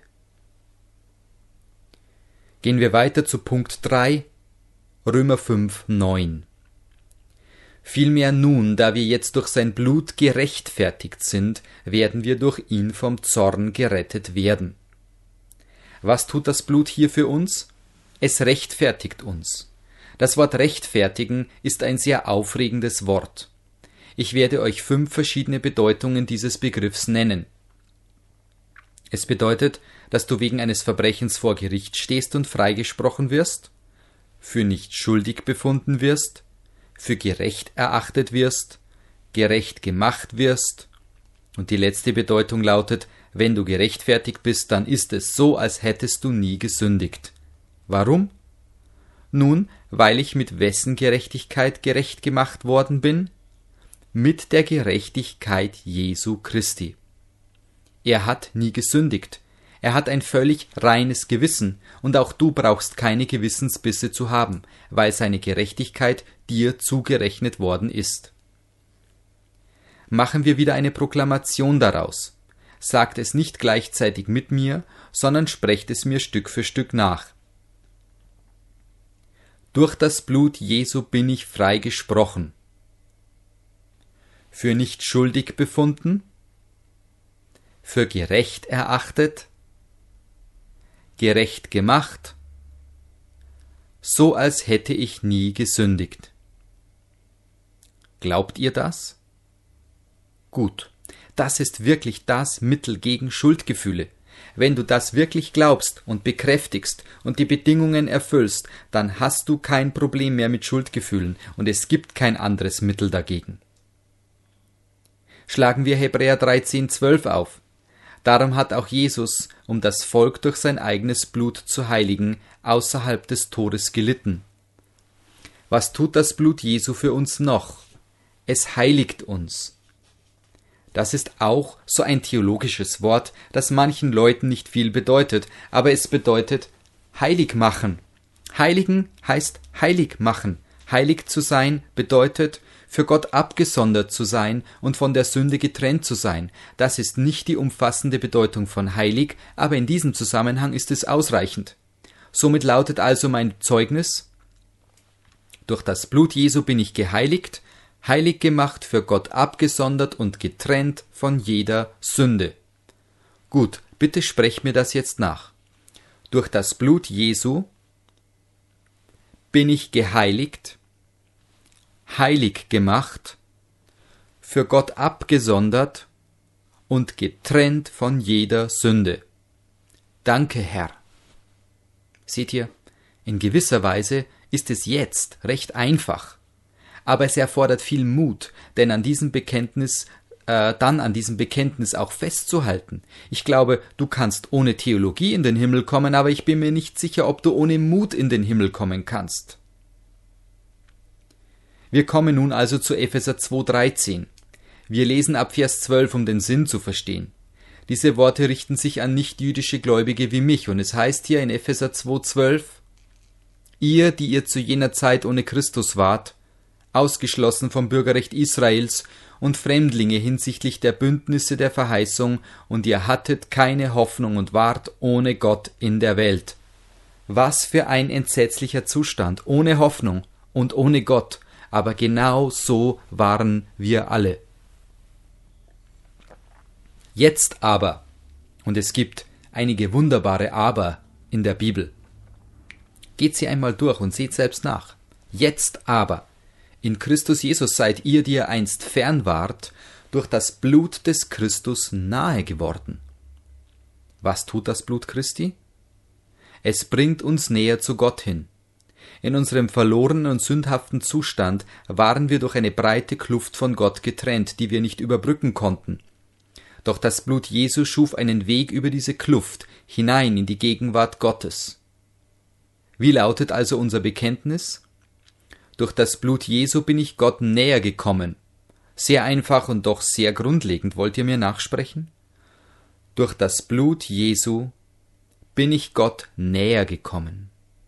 Gehen wir weiter zu Punkt 3, Römer 5,9. Vielmehr nun, da wir jetzt durch sein Blut gerechtfertigt sind, werden wir durch ihn vom Zorn gerettet werden. Was tut das Blut hier für uns? Es rechtfertigt uns. Das Wort rechtfertigen ist ein sehr aufregendes Wort. Ich werde euch 5 verschiedene Bedeutungen dieses Begriffs nennen. Es bedeutet, dass du wegen eines Verbrechens vor Gericht stehst und freigesprochen wirst, für nicht schuldig befunden wirst, für gerecht erachtet wirst, gerecht gemacht wirst. Und die letzte Bedeutung lautet, wenn du gerechtfertigt bist, dann ist es so, als hättest du nie gesündigt. Warum? Nun, weil ich mit wessen Gerechtigkeit gerecht gemacht worden bin? Mit der Gerechtigkeit Jesu Christi. Er hat nie gesündigt. Er hat ein völlig reines Gewissen, und auch du brauchst keine Gewissensbisse zu haben, weil seine Gerechtigkeit dir zugerechnet worden ist. Machen wir wieder eine Proklamation daraus. Sagt es nicht gleichzeitig mit mir, sondern sprecht es mir Stück für Stück nach. Durch das Blut Jesu bin ich freigesprochen. Für nicht schuldig befunden, für gerecht erachtet, gerecht gemacht, so als hätte ich nie gesündigt. Glaubt ihr das? Gut, das ist wirklich das Mittel gegen Schuldgefühle. Wenn du das wirklich glaubst und bekräftigst und die Bedingungen erfüllst, dann hast du kein Problem mehr mit Schuldgefühlen und es gibt kein anderes Mittel dagegen. Schlagen wir Hebräer 13,12 auf. Darum hat auch Jesus, um das Volk durch sein eigenes Blut zu heiligen, außerhalb des Todes gelitten. Was tut das Blut Jesu für uns noch? Es heiligt uns. Das ist auch so ein theologisches Wort, das manchen Leuten nicht viel bedeutet, aber es bedeutet heilig machen. Heiligen heißt heilig machen. Heilig zu sein bedeutet, für Gott abgesondert zu sein und von der Sünde getrennt zu sein. Das ist nicht die umfassende Bedeutung von heilig, aber in diesem Zusammenhang ist es ausreichend. Somit lautet also mein Zeugnis: Durch das Blut Jesu bin ich geheiligt, heilig gemacht, für Gott abgesondert und getrennt von jeder Sünde. Gut, bitte sprecht mir das jetzt nach. Durch das Blut Jesu bin ich geheiligt, heilig gemacht, für Gott abgesondert und getrennt von jeder Sünde. Danke, Herr. Seht ihr, in gewisser Weise ist es jetzt recht einfach, aber es erfordert viel Mut, denn an diesem Bekenntnis auch festzuhalten. Ich glaube, du kannst ohne Theologie in den Himmel kommen, aber ich bin mir nicht sicher, ob du ohne Mut in den Himmel kommen kannst. Wir kommen nun also zu Epheser 2,13. Wir lesen ab Vers 12, um den Sinn zu verstehen. Diese Worte richten sich an nicht-jüdische Gläubige wie mich, und es heißt hier in Epheser 2,12: Ihr, die ihr zu jener Zeit ohne Christus wart, ausgeschlossen vom Bürgerrecht Israels und Fremdlinge hinsichtlich der Bündnisse der Verheißung, und ihr hattet keine Hoffnung und wart ohne Gott in der Welt. Was für ein entsetzlicher Zustand, ohne Hoffnung und ohne Gott. Aber genau so waren wir alle. Jetzt aber, und es gibt einige wunderbare Aber in der Bibel. Geht sie einmal durch und seht selbst nach. Jetzt aber, in Christus Jesus seid ihr, die ihr einst fern wart, durch das Blut des Christus nahe geworden. Was tut das Blut Christi? Es bringt uns näher zu Gott hin. In unserem verlorenen und sündhaften Zustand waren wir durch eine breite Kluft von Gott getrennt, die wir nicht überbrücken konnten. Doch das Blut Jesu schuf einen Weg über diese Kluft hinein in die Gegenwart Gottes. Wie lautet also unser Bekenntnis? Durch das Blut Jesu bin ich Gott näher gekommen. Sehr einfach und doch sehr grundlegend. Wollt ihr mir nachsprechen? Durch das Blut Jesu bin ich Gott näher gekommen.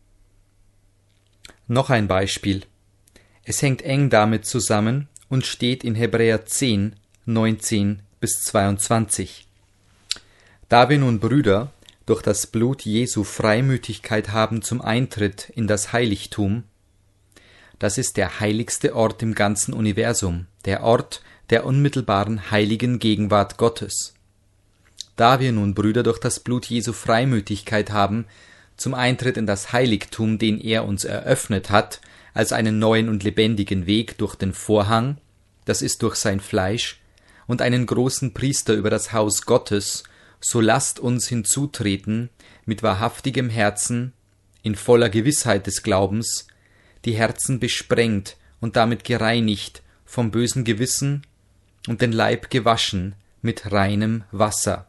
Noch ein Beispiel. Es hängt eng damit zusammen und steht in Hebräer 10, 19 bis 22. Da wir nun, Brüder, durch das Blut Jesu Freimütigkeit haben zum Eintritt in das Heiligtum, das ist der heiligste Ort im ganzen Universum, der Ort der unmittelbaren heiligen Gegenwart Gottes. Da wir nun, Brüder, durch das Blut Jesu Freimütigkeit haben zum Eintritt in das Heiligtum, den er uns eröffnet hat, als einen neuen und lebendigen Weg durch den Vorhang, das ist durch sein Fleisch, und einen großen Priester über das Haus Gottes, so lasst uns hinzutreten mit wahrhaftigem Herzen, in voller Gewissheit des Glaubens, die Herzen besprengt und damit gereinigt vom bösen Gewissen und den Leib gewaschen mit reinem Wasser.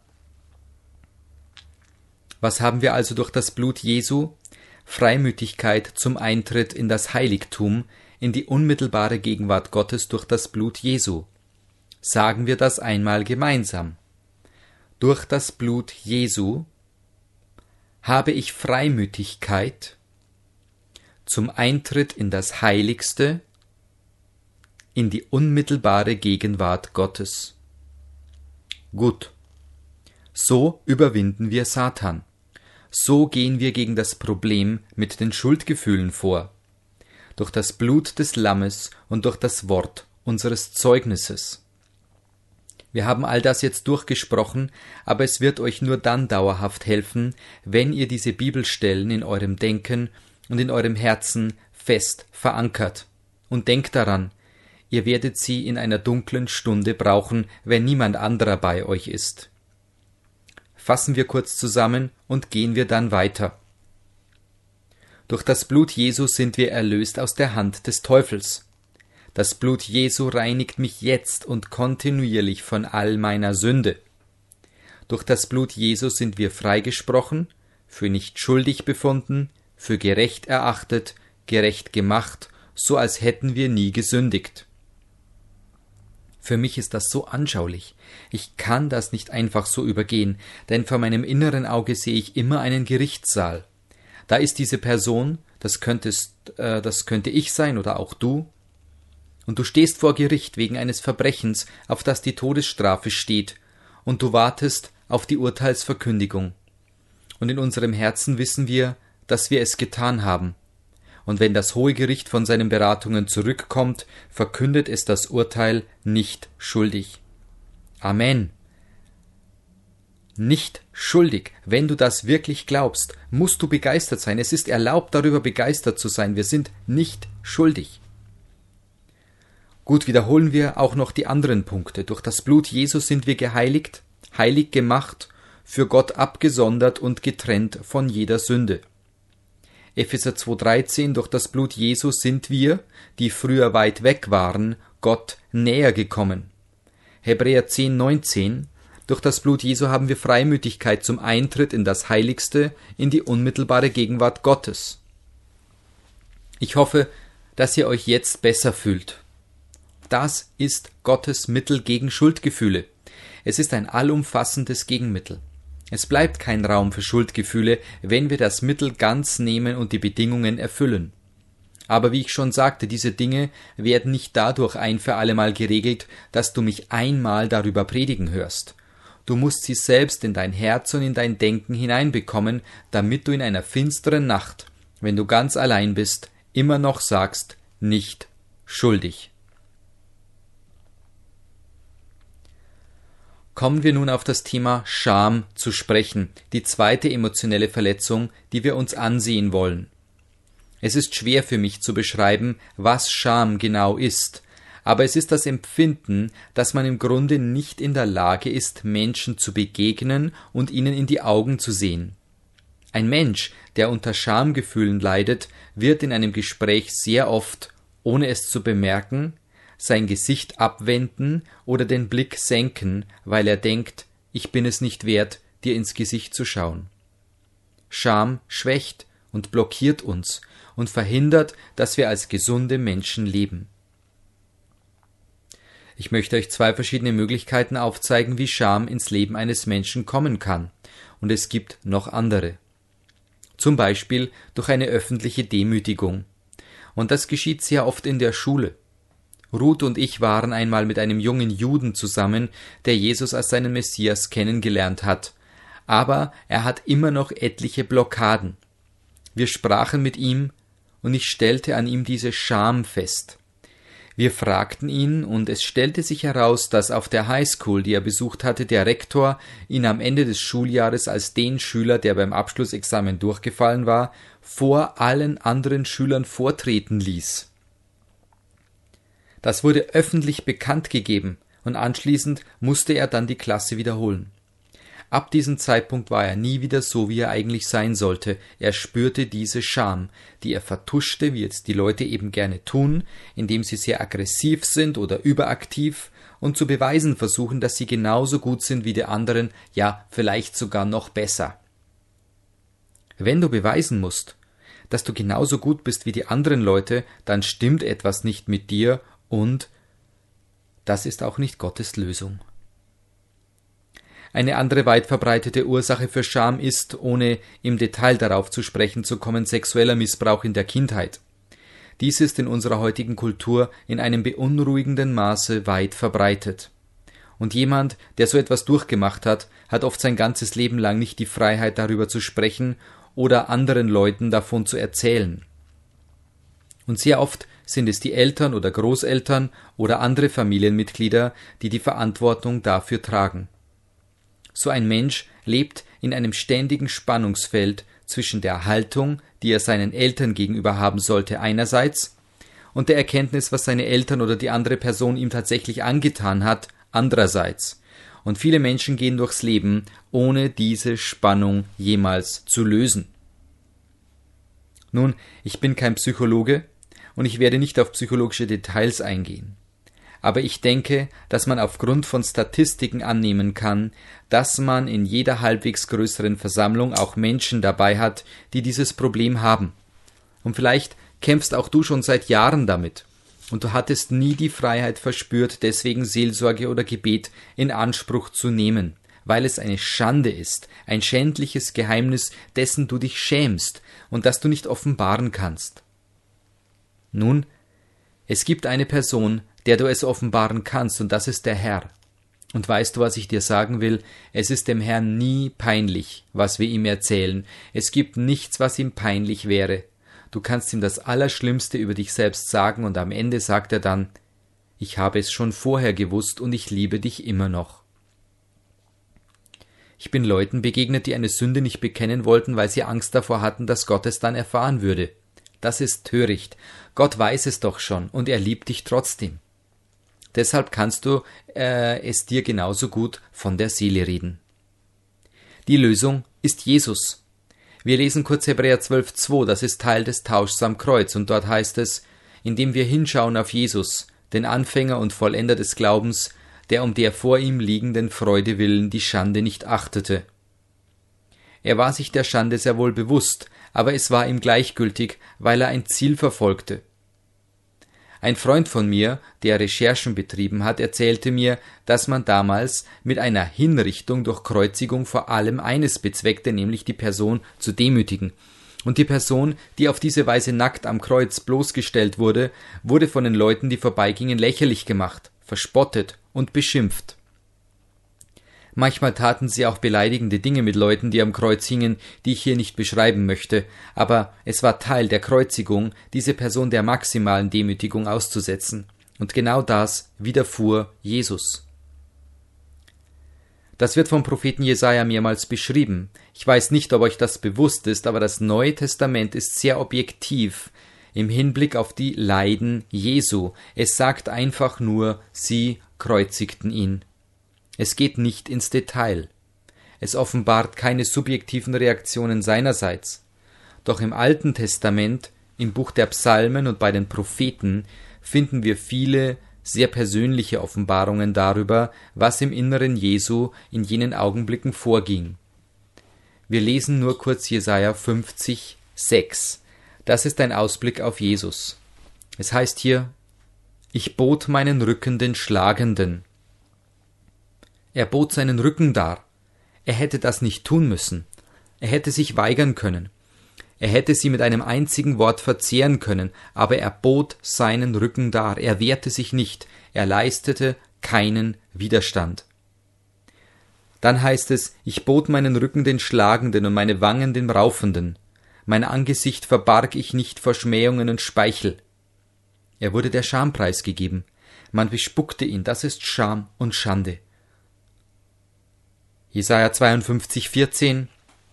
Was haben wir also durch das Blut Jesu? Freimütigkeit zum Eintritt in das Heiligtum, in die unmittelbare Gegenwart Gottes durch das Blut Jesu. Sagen wir das einmal gemeinsam. Durch das Blut Jesu habe ich Freimütigkeit zum Eintritt in das Heiligste, in die unmittelbare Gegenwart Gottes. Gut. So überwinden wir Satan. So gehen wir gegen das Problem mit den Schuldgefühlen vor. Durch das Blut des Lammes und durch das Wort unseres Zeugnisses. Wir haben all das jetzt durchgesprochen, aber es wird euch nur dann dauerhaft helfen, wenn ihr diese Bibelstellen in eurem Denken und in eurem Herzen fest verankert. Und denkt daran, ihr werdet sie in einer dunklen Stunde brauchen, wenn niemand anderer bei euch ist. Fassen wir kurz zusammen und gehen wir dann weiter. Durch das Blut Jesu sind wir erlöst aus der Hand des Teufels. Das Blut Jesu reinigt mich jetzt und kontinuierlich von all meiner Sünde. Durch das Blut Jesu sind wir freigesprochen, für nicht schuldig befunden, für gerecht erachtet, gerecht gemacht, so als hätten wir nie gesündigt. Für mich ist das so anschaulich. Ich kann das nicht einfach so übergehen, denn vor meinem inneren Auge sehe ich immer einen Gerichtssaal. Da ist diese Person, das könnte ich sein oder auch du, und du stehst vor Gericht wegen eines Verbrechens, auf das die Todesstrafe steht, und du wartest auf die Urteilsverkündigung. Und in unserem Herzen wissen wir, dass wir es getan haben. Und wenn das Hohe Gericht von seinen Beratungen zurückkommt, verkündet es das Urteil nicht schuldig. Amen. Nicht schuldig. Wenn du das wirklich glaubst, musst du begeistert sein. Es ist erlaubt, darüber begeistert zu sein. Wir sind nicht schuldig. Gut, wiederholen wir auch noch die anderen Punkte. Durch das Blut Jesu sind wir geheiligt, heilig gemacht, für Gott abgesondert und getrennt von jeder Sünde. Epheser 2,13, durch das Blut Jesu sind wir, die früher weit weg waren, Gott näher gekommen. Hebräer 10,19, durch das Blut Jesu haben wir Freimütigkeit zum Eintritt in das Heiligste, in die unmittelbare Gegenwart Gottes. Ich hoffe, dass ihr euch jetzt besser fühlt. Das ist Gottes Mittel gegen Schuldgefühle. Es ist ein allumfassendes Gegenmittel. Es bleibt kein Raum für Schuldgefühle, wenn wir das Mittel ganz nehmen und die Bedingungen erfüllen. Aber wie ich schon sagte, diese Dinge werden nicht dadurch ein für allemal geregelt, dass du mich einmal darüber predigen hörst. Du musst sie selbst in dein Herz und in dein Denken hineinbekommen, damit du in einer finsteren Nacht, wenn du ganz allein bist, immer noch sagst, nicht schuldig. Kommen wir nun auf das Thema Scham zu sprechen, die zweite emotionelle Verletzung, die wir uns ansehen wollen. Es ist schwer für mich zu beschreiben, was Scham genau ist, aber es ist das Empfinden, dass man im Grunde nicht in der Lage ist, Menschen zu begegnen und ihnen in die Augen zu sehen. Ein Mensch, der unter Schamgefühlen leidet, wird in einem Gespräch sehr oft, ohne es zu bemerken, sein Gesicht abwenden oder den Blick senken, weil er denkt, ich bin es nicht wert, dir ins Gesicht zu schauen. Scham schwächt und blockiert uns und verhindert, dass wir als gesunde Menschen leben. Ich möchte euch zwei verschiedene Möglichkeiten aufzeigen, wie Scham ins Leben eines Menschen kommen kann, und es gibt noch andere. Zum Beispiel durch eine öffentliche Demütigung. Und das geschieht sehr oft in der Schule. Ruth und ich waren einmal mit einem jungen Juden zusammen, der Jesus als seinen Messias kennengelernt hat. Aber er hat immer noch etliche Blockaden. Wir sprachen mit ihm, und ich stellte an ihm diese Scham fest. Wir fragten ihn, und es stellte sich heraus, dass auf der Highschool, die er besucht hatte, der Rektor ihn am Ende des Schuljahres als den Schüler, der beim Abschlussexamen durchgefallen war, vor allen anderen Schülern vortreten ließ. Das wurde öffentlich bekannt gegeben, und anschließend musste er dann die Klasse wiederholen. Ab diesem Zeitpunkt war er nie wieder so, wie er eigentlich sein sollte. Er spürte diese Scham, die er vertuschte, wie jetzt die Leute eben gerne tun, indem sie sehr aggressiv sind oder überaktiv und zu beweisen versuchen, dass sie genauso gut sind wie die anderen, ja, vielleicht sogar noch besser. Wenn du beweisen musst, dass du genauso gut bist wie die anderen Leute, dann stimmt etwas nicht mit dir und das ist auch nicht Gottes Lösung. Eine andere weit verbreitete Ursache für Scham ist, ohne im Detail darauf zu sprechen zu kommen, sexueller Missbrauch in der Kindheit. Dies ist in unserer heutigen Kultur in einem beunruhigenden Maße weit verbreitet. Und jemand, der so etwas durchgemacht hat, hat oft sein ganzes Leben lang nicht die Freiheit, darüber zu sprechen oder anderen Leuten davon zu erzählen. Und sehr oft sind es die Eltern oder Großeltern oder andere Familienmitglieder, die die Verantwortung dafür tragen. So ein Mensch lebt in einem ständigen Spannungsfeld zwischen der Haltung, die er seinen Eltern gegenüber haben sollte, einerseits, und der Erkenntnis, was seine Eltern oder die andere Person ihm tatsächlich angetan hat, andererseits. Und viele Menschen gehen durchs Leben, ohne diese Spannung jemals zu lösen. Nun, ich bin kein Psychologe und ich werde nicht auf psychologische Details eingehen. Aber ich denke, dass man aufgrund von Statistiken annehmen kann, dass man in jeder halbwegs größeren Versammlung auch Menschen dabei hat, die dieses Problem haben. Und vielleicht kämpfst auch du schon seit Jahren damit. Und du hattest nie die Freiheit verspürt, deswegen Seelsorge oder Gebet in Anspruch zu nehmen, weil es eine Schande ist, ein schändliches Geheimnis, dessen du dich schämst und das du nicht offenbaren kannst. Nun, es gibt eine Person, der du es offenbaren kannst, und das ist der Herr. Und weißt du, was ich dir sagen will? Es ist dem Herrn nie peinlich, was wir ihm erzählen. Es gibt nichts, was ihm peinlich wäre. Du kannst ihm das Allerschlimmste über dich selbst sagen, und am Ende sagt er dann: Ich habe es schon vorher gewusst und ich liebe dich immer noch. Ich bin Leuten begegnet, die eine Sünde nicht bekennen wollten, weil sie Angst davor hatten, dass Gott es dann erfahren würde. Das ist töricht. Gott weiß es doch schon und er liebt dich trotzdem. Deshalb kannst du es dir genauso gut von der Seele reden. Die Lösung ist Jesus. Wir lesen kurz Hebräer 12,2, das ist Teil des Tauschs am Kreuz, und dort heißt es: Indem wir hinschauen auf Jesus, den Anfänger und Vollender des Glaubens, der um der vor ihm liegenden Freude willen die Schande nicht achtete. Er war sich der Schande sehr wohl bewusst, aber es war ihm gleichgültig, weil er ein Ziel verfolgte. Ein Freund von mir, der Recherchen betrieben hat, erzählte mir, dass man damals mit einer Hinrichtung durch Kreuzigung vor allem eines bezweckte, nämlich die Person zu demütigen. Und die Person, die auf diese Weise nackt am Kreuz bloßgestellt wurde, wurde von den Leuten, die vorbeigingen, lächerlich gemacht, verspottet und beschimpft. Manchmal taten sie auch beleidigende Dinge mit Leuten, die am Kreuz hingen, die ich hier nicht beschreiben möchte, aber es war Teil der Kreuzigung, diese Person der maximalen Demütigung auszusetzen. Und genau das widerfuhr Jesus. Das wird vom Propheten Jesaja mehrmals beschrieben. Ich weiß nicht, ob euch das bewusst ist, aber das Neue Testament ist sehr objektiv im Hinblick auf die Leiden Jesu. Es sagt einfach nur, sie kreuzigten ihn. Es geht nicht ins Detail. Es offenbart keine subjektiven Reaktionen seinerseits. Doch im Alten Testament, im Buch der Psalmen und bei den Propheten finden wir viele sehr persönliche Offenbarungen darüber, was im Inneren Jesu in jenen Augenblicken vorging. Wir lesen nur kurz Jesaja 50,6. Das ist ein Ausblick auf Jesus. Es heißt hier: Ich bot meinen Rücken den Schlagenden. Er bot seinen Rücken dar. Er hätte das nicht tun müssen. Er hätte sich weigern können. Er hätte sie mit einem einzigen Wort verzehren können, aber er bot seinen Rücken dar. Er wehrte sich nicht. Er leistete keinen Widerstand. Dann heißt es: Ich bot meinen Rücken den Schlagenden und meine Wangen den Raufenden. Mein Angesicht verbarg ich nicht vor Schmähungen und Speichel. Er wurde der Scham preisgegeben. Man bespuckte ihn. Das ist Scham und Schande. Jesaja 52,14: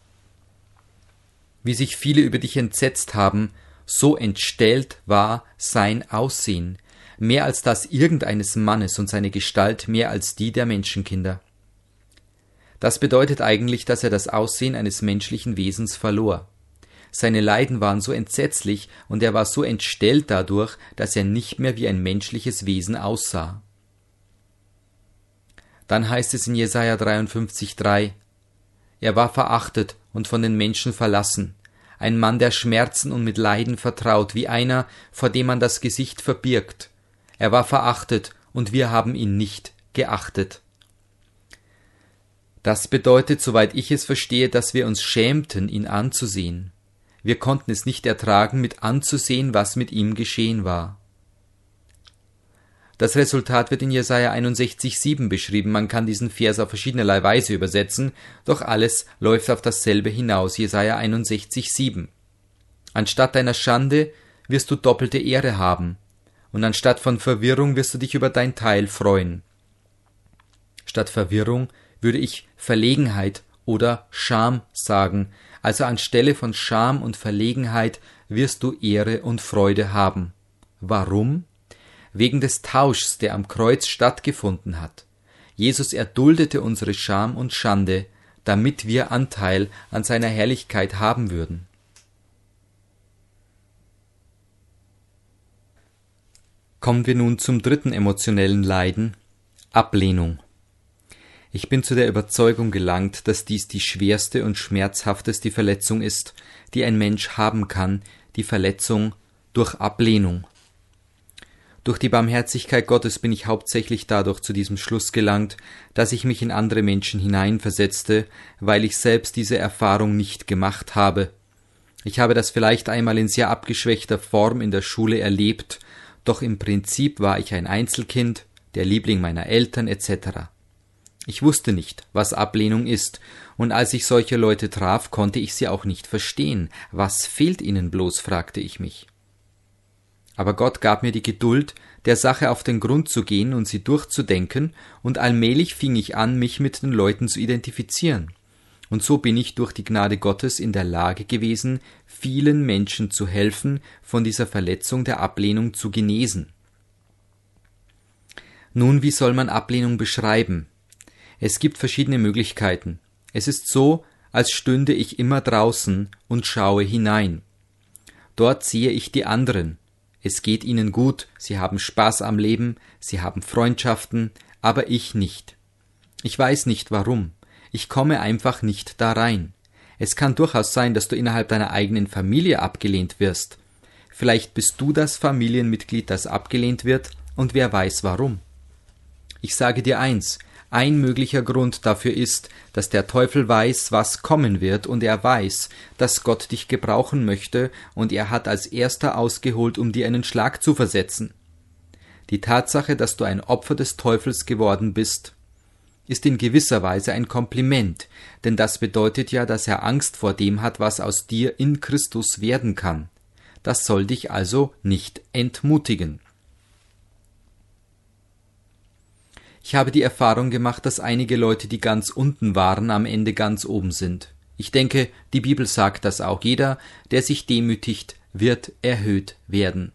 Wie sich viele über dich entsetzt haben, so entstellt war sein Aussehen, mehr als das irgendeines Mannes und seine Gestalt mehr als die der Menschenkinder. Das bedeutet eigentlich, dass er das Aussehen eines menschlichen Wesens verlor. Seine Leiden waren so entsetzlich und er war so entstellt dadurch, dass er nicht mehr wie ein menschliches Wesen aussah. Dann heißt es in Jesaja 53,3: Er war verachtet und von den Menschen verlassen, ein Mann der Schmerzen und mit Leiden vertraut, wie einer, vor dem man das Gesicht verbirgt. Er war verachtet und wir haben ihn nicht geachtet. Das bedeutet, soweit ich es verstehe, dass wir uns schämten, ihn anzusehen. Wir konnten es nicht ertragen, mit anzusehen, was mit ihm geschehen war. Das Resultat wird in Jesaja 61,7 beschrieben. Man kann diesen Vers auf verschiedenerlei Weise übersetzen, doch alles läuft auf dasselbe hinaus. Jesaja 61,7. Anstatt deiner Schande wirst du doppelte Ehre haben, und anstatt von Verwirrung wirst du dich über dein Teil freuen. Statt Verwirrung würde ich Verlegenheit oder Scham sagen. Also anstelle von Scham und Verlegenheit wirst du Ehre und Freude haben. Warum? Wegen des Tauschs, der am Kreuz stattgefunden hat. Jesus erduldete unsere Scham und Schande, damit wir Anteil an seiner Herrlichkeit haben würden. Kommen wir nun zum dritten emotionellen Leiden: Ablehnung. Ich bin zu der Überzeugung gelangt, dass dies die schwerste und schmerzhafteste Verletzung ist, die ein Mensch haben kann, die Verletzung durch Ablehnung. Durch die Barmherzigkeit Gottes bin ich hauptsächlich dadurch zu diesem Schluss gelangt, dass ich mich in andere Menschen hineinversetzte, weil ich selbst diese Erfahrung nicht gemacht habe. Ich habe das vielleicht einmal in sehr abgeschwächter Form in der Schule erlebt, doch im Prinzip war ich ein Einzelkind, der Liebling meiner Eltern etc. Ich wusste nicht, was Ablehnung ist, und als ich solche Leute traf, konnte ich sie auch nicht verstehen. Was fehlt ihnen bloß, fragte ich mich. Aber Gott gab mir die Geduld, der Sache auf den Grund zu gehen und sie durchzudenken, und allmählich fing ich an, mich mit den Leuten zu identifizieren. Und so bin ich durch die Gnade Gottes in der Lage gewesen, vielen Menschen zu helfen, von dieser Verletzung der Ablehnung zu genesen. Nun, wie soll man Ablehnung beschreiben? Es gibt verschiedene Möglichkeiten. Es ist so, als stünde ich immer draußen und schaue hinein. Dort sehe ich die anderen. Es geht ihnen gut, sie haben Spaß am Leben, sie haben Freundschaften, aber ich nicht. Ich weiß nicht warum. Ich komme einfach nicht da rein. Es kann durchaus sein, dass du innerhalb deiner eigenen Familie abgelehnt wirst. Vielleicht bist du das Familienmitglied, das abgelehnt wird, und wer weiß warum. Ich sage dir eins: Ein möglicher Grund dafür ist, dass der Teufel weiß, was kommen wird, und er weiß, dass Gott dich gebrauchen möchte, und er hat als erster ausgeholt, um dir einen Schlag zu versetzen. Die Tatsache, dass du ein Opfer des Teufels geworden bist, ist in gewisser Weise ein Kompliment, denn das bedeutet ja, dass er Angst vor dem hat, was aus dir in Christus werden kann. Das soll dich also nicht entmutigen. Ich habe die Erfahrung gemacht, dass einige Leute, die ganz unten waren, am Ende ganz oben sind. Ich denke, die Bibel sagt das auch. Jeder, der sich demütigt, wird erhöht werden.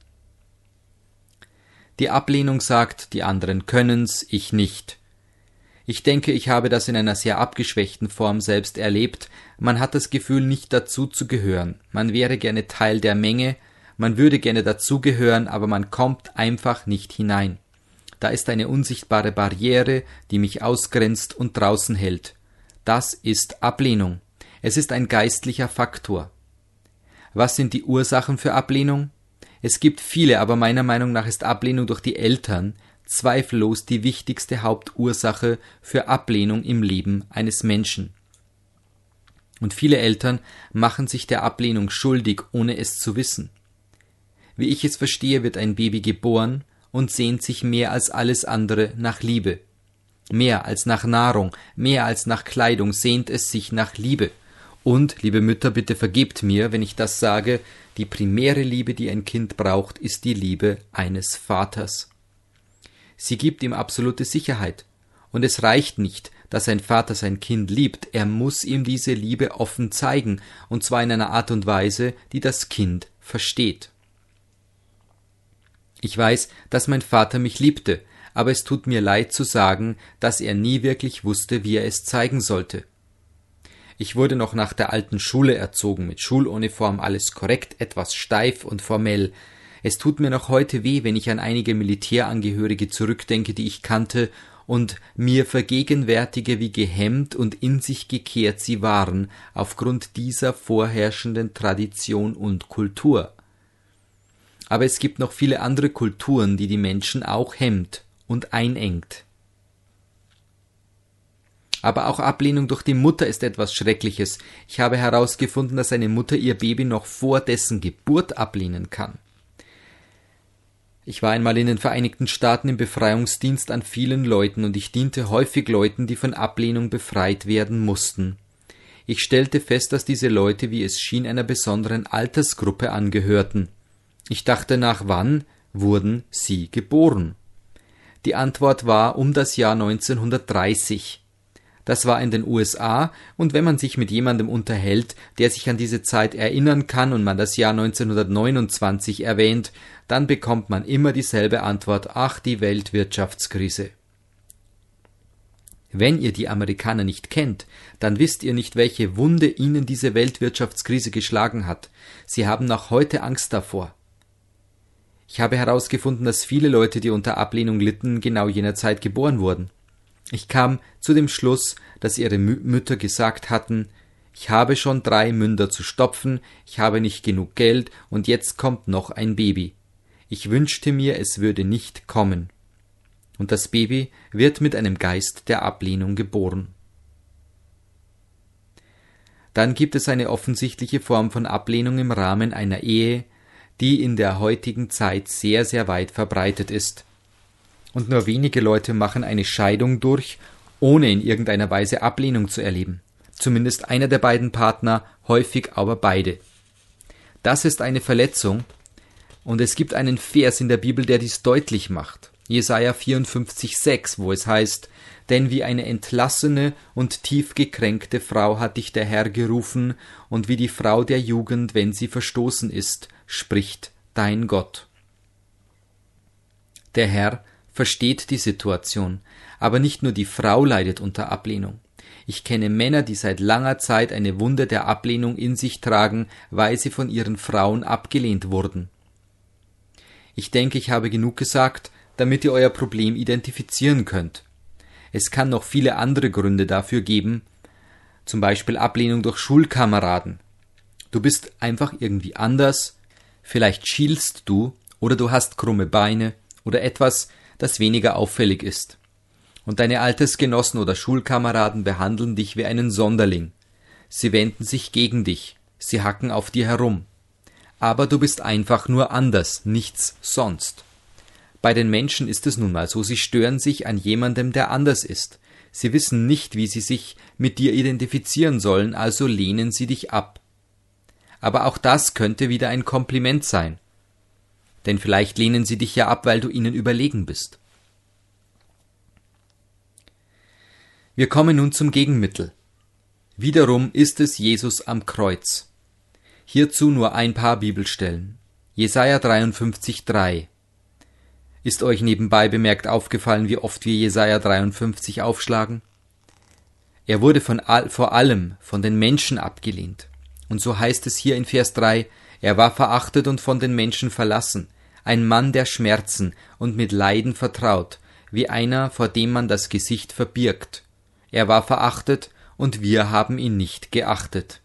Die Ablehnung sagt, die anderen können's, ich nicht. Ich denke, ich habe das in einer sehr abgeschwächten Form selbst erlebt. Man hat das Gefühl, nicht dazu zu gehören. Man wäre gerne Teil der Menge, man würde gerne dazugehören, aber man kommt einfach nicht hinein. Da ist eine unsichtbare Barriere, die mich ausgrenzt und draußen hält. Das ist Ablehnung. Es ist ein geistlicher Faktor. Was sind die Ursachen für Ablehnung? Es gibt viele, aber meiner Meinung nach ist Ablehnung durch die Eltern zweifellos die wichtigste Hauptursache für Ablehnung im Leben eines Menschen. Und viele Eltern machen sich der Ablehnung schuldig, ohne es zu wissen. Wie ich es verstehe, wird ein Baby geboren und sehnt sich mehr als alles andere nach Liebe. Mehr als nach Nahrung, mehr als nach Kleidung sehnt es sich nach Liebe. Und, liebe Mütter, bitte vergebt mir, wenn ich das sage, die primäre Liebe, die ein Kind braucht, ist die Liebe eines Vaters. Sie gibt ihm absolute Sicherheit. Und es reicht nicht, dass ein Vater sein Kind liebt, er muss ihm diese Liebe offen zeigen, und zwar in einer Art und Weise, die das Kind versteht. Ich weiß, dass mein Vater mich liebte, aber es tut mir leid zu sagen, dass er nie wirklich wusste, wie er es zeigen sollte. Ich wurde noch nach der alten Schule erzogen, mit Schuluniform, alles korrekt, etwas steif und formell. Es tut mir noch heute weh, wenn ich an einige Militärangehörige zurückdenke, die ich kannte, und mir vergegenwärtige, wie gehemmt und in sich gekehrt sie waren, aufgrund dieser vorherrschenden Tradition und Kultur. Aber es gibt noch viele andere Kulturen, die die Menschen auch hemmt und einengt. Aber auch Ablehnung durch die Mutter ist etwas Schreckliches. Ich habe herausgefunden, dass eine Mutter ihr Baby noch vor dessen Geburt ablehnen kann. Ich war einmal in den Vereinigten Staaten im Befreiungsdienst an vielen Leuten und ich diente häufig Leuten, die von Ablehnung befreit werden mussten. Ich stellte fest, dass diese Leute, wie es schien, einer besonderen Altersgruppe angehörten. Ich dachte nach, wann wurden sie geboren? Die Antwort war um das Jahr 1930. Das war in den USA, und wenn man sich mit jemandem unterhält, der sich an diese Zeit erinnern kann und man das Jahr 1929 erwähnt, dann bekommt man immer dieselbe Antwort: Ach, die Weltwirtschaftskrise. Wenn ihr die Amerikaner nicht kennt, dann wisst ihr nicht, welche Wunde ihnen diese Weltwirtschaftskrise geschlagen hat. Sie haben noch heute Angst davor. Ich habe herausgefunden, dass viele Leute, die unter Ablehnung litten, genau jener Zeit geboren wurden. Ich kam zu dem Schluss, dass ihre Mütter gesagt hatten: Ich habe schon 3 Münder zu stopfen, ich habe nicht genug Geld und jetzt kommt noch ein Baby. Ich wünschte mir, es würde nicht kommen. Und das Baby wird mit einem Geist der Ablehnung geboren. Dann gibt es eine offensichtliche Form von Ablehnung im Rahmen einer Ehe, die in der heutigen Zeit sehr, sehr weit verbreitet ist. Und nur wenige Leute machen eine Scheidung durch, ohne in irgendeiner Weise Ablehnung zu erleben. Zumindest einer der beiden Partner, häufig aber beide. Das ist eine Verletzung, und es gibt einen Vers in der Bibel, der dies deutlich macht. Jesaja 54,6, wo es heißt: Denn wie eine entlassene und tief gekränkte Frau hat dich der Herr gerufen, und wie die Frau der Jugend, wenn sie verstoßen ist, spricht dein Gott. Der Herr versteht die Situation, aber nicht nur die Frau leidet unter Ablehnung. Ich kenne Männer, die seit langer Zeit eine Wunde der Ablehnung in sich tragen, weil sie von ihren Frauen abgelehnt wurden. Ich denke, ich habe genug gesagt, damit ihr euer Problem identifizieren könnt. Es kann noch viele andere Gründe dafür geben, zum Beispiel Ablehnung durch Schulkameraden. Du bist einfach irgendwie anders, vielleicht schielst du oder du hast krumme Beine oder etwas, das weniger auffällig ist. Und deine Altersgenossen oder Schulkameraden behandeln dich wie einen Sonderling. Sie wenden sich gegen dich, sie hacken auf dir herum. Aber du bist einfach nur anders, nichts sonst. Bei den Menschen ist es nun mal so, sie stören sich an jemandem, der anders ist. Sie wissen nicht, wie sie sich mit dir identifizieren sollen, also lehnen sie dich ab. Aber auch das könnte wieder ein Kompliment sein. Denn vielleicht lehnen sie dich ja ab, weil du ihnen überlegen bist. Wir kommen nun zum Gegenmittel. Wiederum ist es Jesus am Kreuz. Hierzu nur ein paar Bibelstellen. Jesaja 53,3. Ist euch nebenbei bemerkt aufgefallen, wie oft wir Jesaja 53 aufschlagen? Er wurde vor allem von den Menschen abgelehnt. Und so heißt es hier in Vers 3, er war verachtet und von den Menschen verlassen, ein Mann der Schmerzen und mit Leiden vertraut, wie einer, vor dem man das Gesicht verbirgt. Er war verachtet und wir haben ihn nicht geachtet.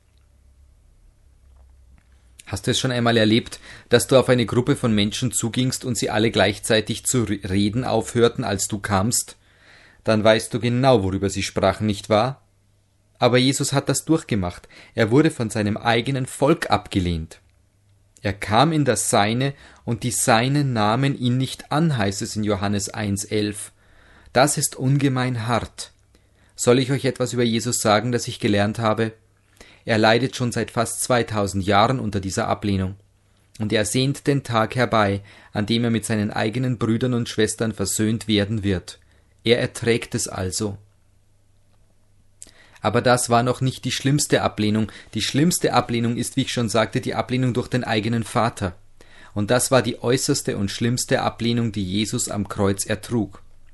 Hast du es schon einmal erlebt, dass du auf eine Gruppe von Menschen zugingst und sie alle gleichzeitig zu reden aufhörten, als du kamst? Dann weißt du genau, worüber sie sprachen, nicht wahr? Aber Jesus hat das durchgemacht. Er wurde von seinem eigenen Volk abgelehnt. Er kam in das Seine, und die Seinen nahmen ihn nicht an, heißt es in Johannes 1,11. Das ist ungemein hart. Soll ich euch etwas über Jesus sagen, das ich gelernt habe? Er leidet schon seit fast 2000 Jahren unter dieser Ablehnung. Und er sehnt den Tag herbei, an dem er mit seinen eigenen Brüdern und Schwestern versöhnt werden wird. Er erträgt es also. Aber das war noch nicht die schlimmste Ablehnung. Die schlimmste Ablehnung ist, wie ich schon sagte, die Ablehnung durch den eigenen Vater. Und das war die äußerste und schlimmste Ablehnung, die Jesus am Kreuz ertrug.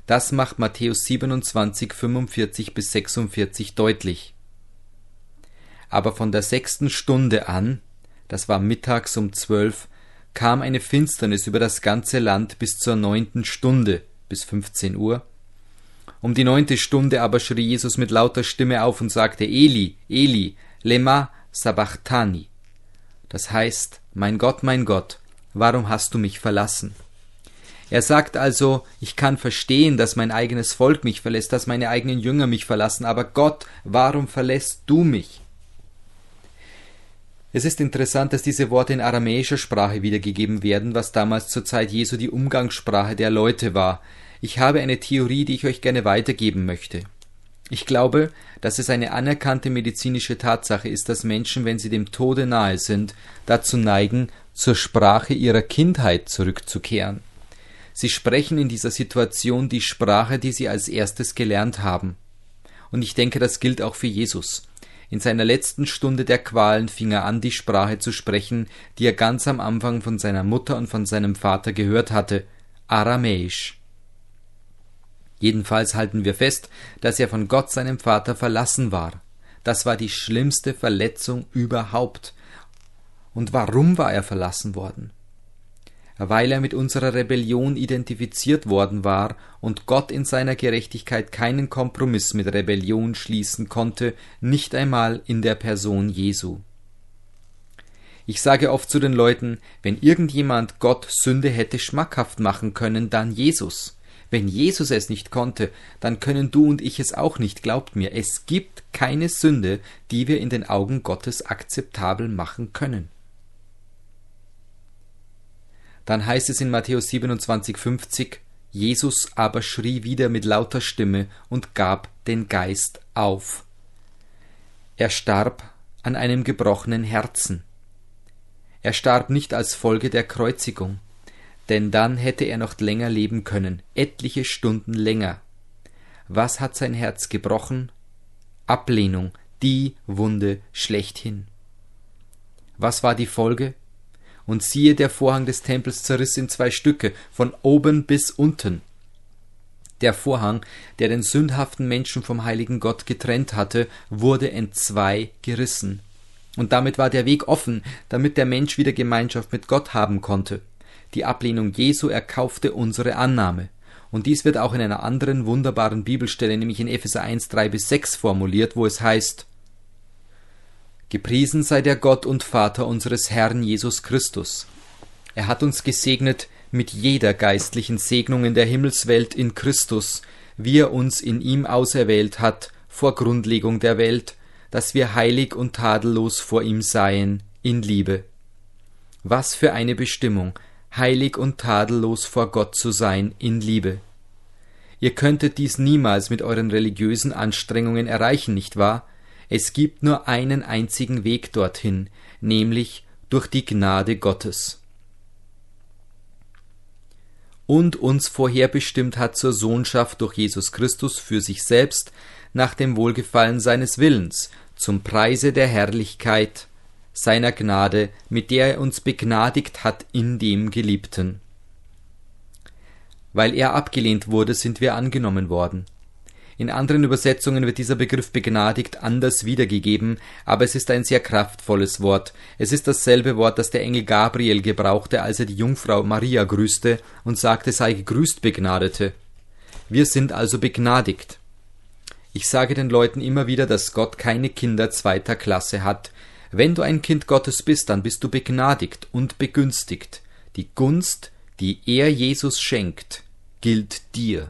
Das macht Matthäus 27, 45 bis 46 deutlich. Aber von der 6. Stunde an, das war mittags um 12, kam eine Finsternis über das ganze Land bis zur 9. Stunde, bis 15 Uhr. Um die 9. Stunde aber schrie Jesus mit lauter Stimme auf und sagte: Eli, Eli, lema sabachthani. Das heißt: mein Gott, warum hast du mich verlassen? Er sagt also, ich kann verstehen, dass mein eigenes Volk mich verlässt, dass meine eigenen Jünger mich verlassen, aber Gott, warum verlässt du mich? Es ist interessant, dass diese Worte in aramäischer Sprache wiedergegeben werden, was damals zur Zeit Jesu die Umgangssprache der Leute war. Ich habe eine Theorie, die ich euch gerne weitergeben möchte. Ich glaube, dass es eine anerkannte medizinische Tatsache ist, dass Menschen, wenn sie dem Tode nahe sind, dazu neigen, zur Sprache ihrer Kindheit zurückzukehren. Sie sprechen in dieser Situation die Sprache, die sie als erstes gelernt haben. Und ich denke, das gilt auch für Jesus. In seiner letzten Stunde der Qualen fing er an, die Sprache zu sprechen, die er ganz am Anfang von seiner Mutter und von seinem Vater gehört hatte, Aramäisch. Jedenfalls halten wir fest, dass er von Gott, seinem Vater, verlassen war. Das war die schlimmste Verletzung überhaupt. Und warum war er verlassen worden? Weil er mit unserer Rebellion identifiziert worden war und Gott in seiner Gerechtigkeit keinen Kompromiss mit Rebellion schließen konnte, nicht einmal in der Person Jesu. Ich sage oft zu den Leuten, wenn irgendjemand Gott Sünde hätte schmackhaft machen können, dann Jesus. Wenn Jesus es nicht konnte, dann können du und ich es auch nicht, glaubt mir. Es gibt keine Sünde, die wir in den Augen Gottes akzeptabel machen können. Dann heißt es in Matthäus 27,50, Jesus aber schrie wieder mit lauter Stimme und gab den Geist auf. Er starb an einem gebrochenen Herzen. Er starb nicht als Folge der Kreuzigung, denn dann hätte er noch länger leben können, etliche Stunden länger. Was hat sein Herz gebrochen? Ablehnung, die Wunde schlechthin. Was war die Folge? Und siehe, der Vorhang des Tempels zerriss in 2 Stücke, von oben bis unten. Der Vorhang, der den sündhaften Menschen vom heiligen Gott getrennt hatte, wurde entzwei gerissen. Und damit war der Weg offen, damit der Mensch wieder Gemeinschaft mit Gott haben konnte. Die Ablehnung Jesu erkaufte unsere Annahme. Und dies wird auch in einer anderen wunderbaren Bibelstelle, nämlich in Epheser 1, 3-6 formuliert, wo es heißt: Gepriesen sei der Gott und Vater unseres Herrn Jesus Christus. Er hat uns gesegnet mit jeder geistlichen Segnung in der Himmelswelt in Christus, wie er uns in ihm auserwählt hat vor Grundlegung der Welt, dass wir heilig und tadellos vor ihm seien in Liebe. Was für eine Bestimmung, heilig und tadellos vor Gott zu sein in Liebe. Ihr könntet dies niemals mit euren religiösen Anstrengungen erreichen, nicht wahr? Es gibt nur einen einzigen Weg dorthin, nämlich durch die Gnade Gottes. Und uns vorherbestimmt hat zur Sohnschaft durch Jesus Christus für sich selbst, nach dem Wohlgefallen seines Willens, zum Preise der Herrlichkeit seiner Gnade, mit der er uns begnadigt hat in dem Geliebten. Weil er abgelehnt wurde, sind wir angenommen worden. In anderen Übersetzungen wird dieser Begriff begnadigt anders wiedergegeben, aber es ist ein sehr kraftvolles Wort. Es ist dasselbe Wort, das der Engel Gabriel gebrauchte, als er die Jungfrau Maria grüßte und sagte, sei gegrüßt, Begnadete. Wir sind also begnadigt. Ich sage den Leuten immer wieder, dass Gott keine Kinder 2. Klasse hat. Wenn du ein Kind Gottes bist, dann bist du begnadigt und begünstigt. Die Gunst, die er Jesus schenkt, gilt dir.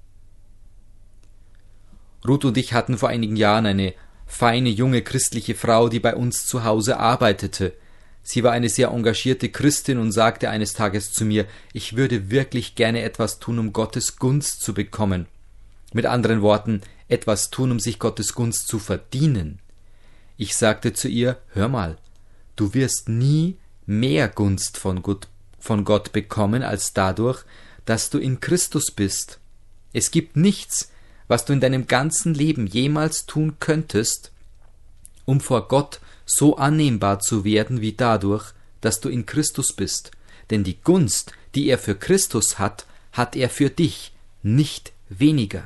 Ruth und ich hatten vor einigen Jahren eine feine, junge christliche Frau, die bei uns zu Hause arbeitete. Sie war eine sehr engagierte Christin und sagte eines Tages zu mir, ich würde wirklich gerne etwas tun, um Gottes Gunst zu bekommen. Mit anderen Worten, etwas tun, um sich Gottes Gunst zu verdienen. Ich sagte zu ihr, hör mal, du wirst nie mehr Gunst von Gott bekommen, als dadurch, dass du in Christus bist. Es gibt nichts, was du in deinem ganzen Leben jemals tun könntest, um vor Gott so annehmbar zu werden wie dadurch, dass du in Christus bist. Denn die Gunst, die er für Christus hat, hat er für dich, nicht weniger.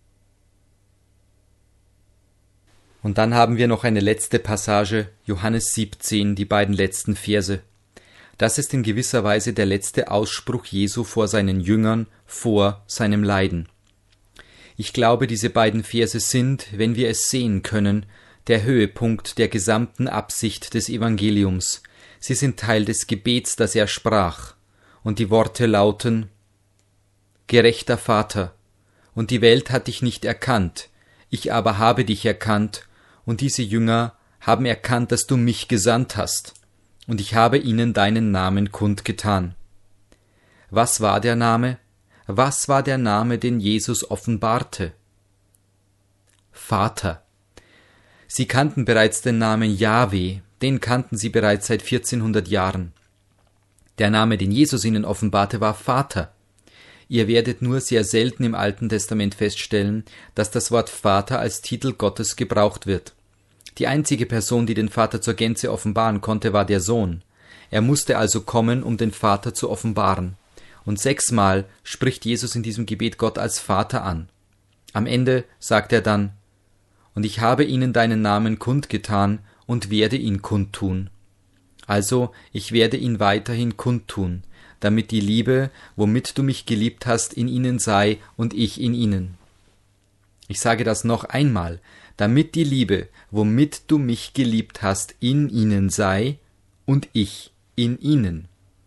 Und dann haben wir noch eine letzte Passage, Johannes 17, die beiden letzten Verse. Das ist in gewisser Weise der letzte Ausspruch Jesu vor seinen Jüngern, vor seinem Leiden. Ich glaube, diese beiden Verse sind, wenn wir es sehen können, der Höhepunkt der gesamten Absicht des Evangeliums. Sie sind Teil des Gebets, das er sprach. Und die Worte lauten: Gerechter Vater, und die Welt hat dich nicht erkannt, ich aber habe dich erkannt, und diese Jünger haben erkannt, dass du mich gesandt hast, und ich habe ihnen deinen Namen kundgetan. Was war der Name? Was war der Name, den Jesus offenbarte? Vater. Sie kannten bereits den Namen Jahwe, den kannten sie bereits seit 1400 Jahren. Der Name, den Jesus ihnen offenbarte, war Vater. Ihr werdet nur sehr selten im Alten Testament feststellen, dass das Wort Vater als Titel Gottes gebraucht wird. Die einzige Person, die den Vater zur Gänze offenbaren konnte, war der Sohn. Er musste also kommen, um den Vater zu offenbaren. Und 6-mal spricht Jesus in diesem Gebet Gott als Vater an. Am Ende sagt er dann: Und ich habe ihnen deinen Namen kundgetan und werde ihn kundtun. Also, ich werde ihn weiterhin kundtun, damit die Liebe, womit du mich geliebt hast, in ihnen sei und ich in ihnen. Ich sage das noch einmal: Damit die Liebe, womit du mich geliebt hast, in ihnen sei und ich in ihnen.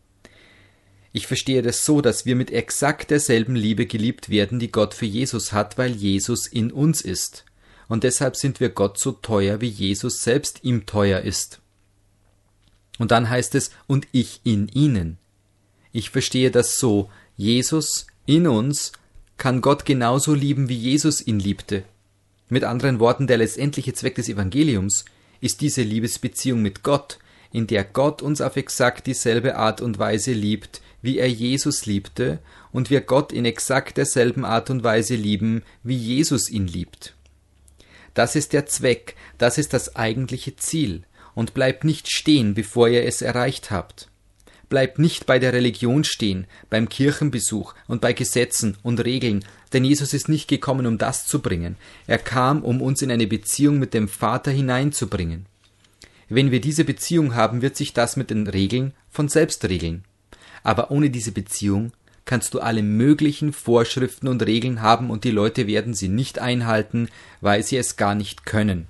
Ich verstehe das so, dass wir mit exakt derselben Liebe geliebt werden, die Gott für Jesus hat, weil Jesus in uns ist. Und deshalb sind wir Gott so teuer, wie Jesus selbst ihm teuer ist. Und dann heißt es: und ich in ihnen. Ich verstehe das so: Jesus in uns kann Gott genauso lieben, wie Jesus ihn liebte. Mit anderen Worten, der letztendliche Zweck des Evangeliums ist diese Liebesbeziehung mit Gott, in der Gott uns auf exakt dieselbe Art und Weise liebt, wie er Jesus liebte, und wir Gott in exakt derselben Art und Weise lieben, wie Jesus ihn liebt. Das ist der Zweck, das ist das eigentliche Ziel, und bleibt nicht stehen, bevor ihr es erreicht habt. Bleibt nicht bei der Religion stehen, beim Kirchenbesuch und bei Gesetzen und Regeln, denn Jesus ist nicht gekommen, um das zu bringen. Er kam, um uns in eine Beziehung mit dem Vater hineinzubringen. Wenn wir diese Beziehung haben, wird sich das mit den Regeln von selbst regeln. Aber ohne diese Beziehung kannst du alle möglichen Vorschriften und Regeln haben und die Leute werden sie nicht einhalten, weil sie es gar nicht können.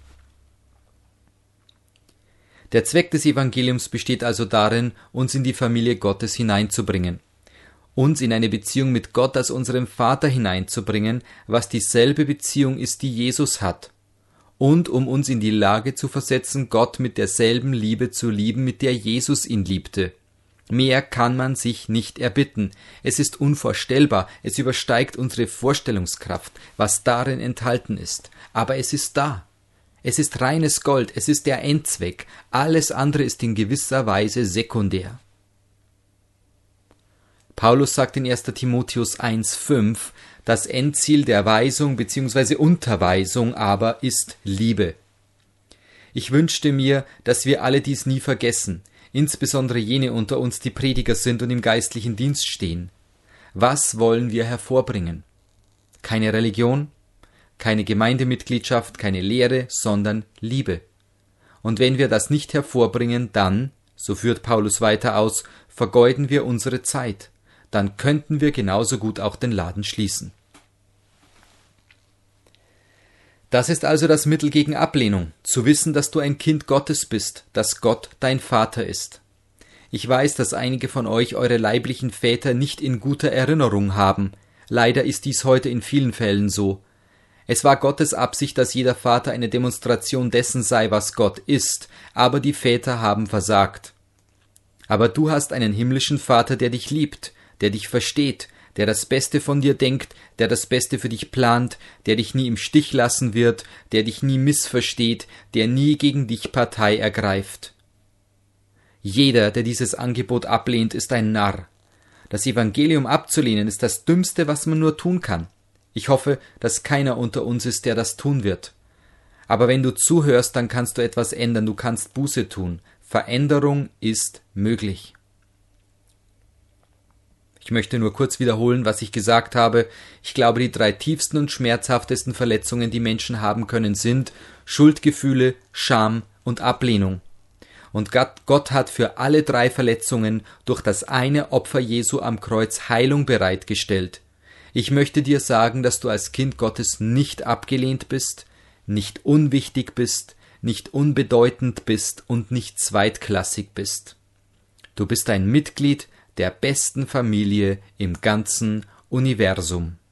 Der Zweck des Evangeliums besteht also darin, uns in die Familie Gottes hineinzubringen, uns in eine Beziehung mit Gott als unserem Vater hineinzubringen, was dieselbe Beziehung ist, die Jesus hat, und um uns in die Lage zu versetzen, Gott mit derselben Liebe zu lieben, mit der Jesus ihn liebte. Mehr kann man sich nicht erbitten. Es ist unvorstellbar, es übersteigt unsere Vorstellungskraft, was darin enthalten ist. Aber es ist da. Es ist reines Gold, es ist der Endzweck. Alles andere ist in gewisser Weise sekundär. Paulus sagt in 1. Timotheus 1,5, das Endziel der Weisung bzw. Unterweisung aber ist Liebe. Ich wünschte mir, dass wir alle dies nie vergessen, insbesondere jene unter uns, die Prediger sind und im geistlichen Dienst stehen. Was wollen wir hervorbringen? Keine Religion, keine Gemeindemitgliedschaft, keine Lehre, sondern Liebe. Und wenn wir das nicht hervorbringen, dann, so führt Paulus weiter aus, vergeuden wir unsere Zeit. Dann könnten wir genauso gut auch den Laden schließen. Das ist also das Mittel gegen Ablehnung, zu wissen, dass du ein Kind Gottes bist, dass Gott dein Vater ist. Ich weiß, dass einige von euch eure leiblichen Väter nicht in guter Erinnerung haben. Leider ist dies heute in vielen Fällen so. Es war Gottes Absicht, dass jeder Vater eine Demonstration dessen sei, was Gott ist, aber die Väter haben versagt. Aber du hast einen himmlischen Vater, der dich liebt, der dich versteht, der das Beste von dir denkt, der das Beste für dich plant, der dich nie im Stich lassen wird, der dich nie missversteht, der nie gegen dich Partei ergreift. Jeder, der dieses Angebot ablehnt, ist ein Narr. Das Evangelium abzulehnen ist das Dümmste, was man nur tun kann. Ich hoffe, dass keiner unter uns ist, der das tun wird. Aber wenn du zuhörst, dann kannst du etwas ändern, du kannst Buße tun. Veränderung ist möglich. Ich möchte nur kurz wiederholen, was ich gesagt habe. Ich glaube, die 3 tiefsten und schmerzhaftesten Verletzungen, die Menschen haben können, sind Schuldgefühle, Scham und Ablehnung. Und Gott hat für alle 3 Verletzungen durch das eine Opfer Jesu am Kreuz Heilung bereitgestellt. Ich möchte dir sagen, dass du als Kind Gottes nicht abgelehnt bist, nicht unwichtig bist, nicht unbedeutend bist und nicht zweitklassig bist. Du bist ein Mitglied der besten Familie im ganzen Universum.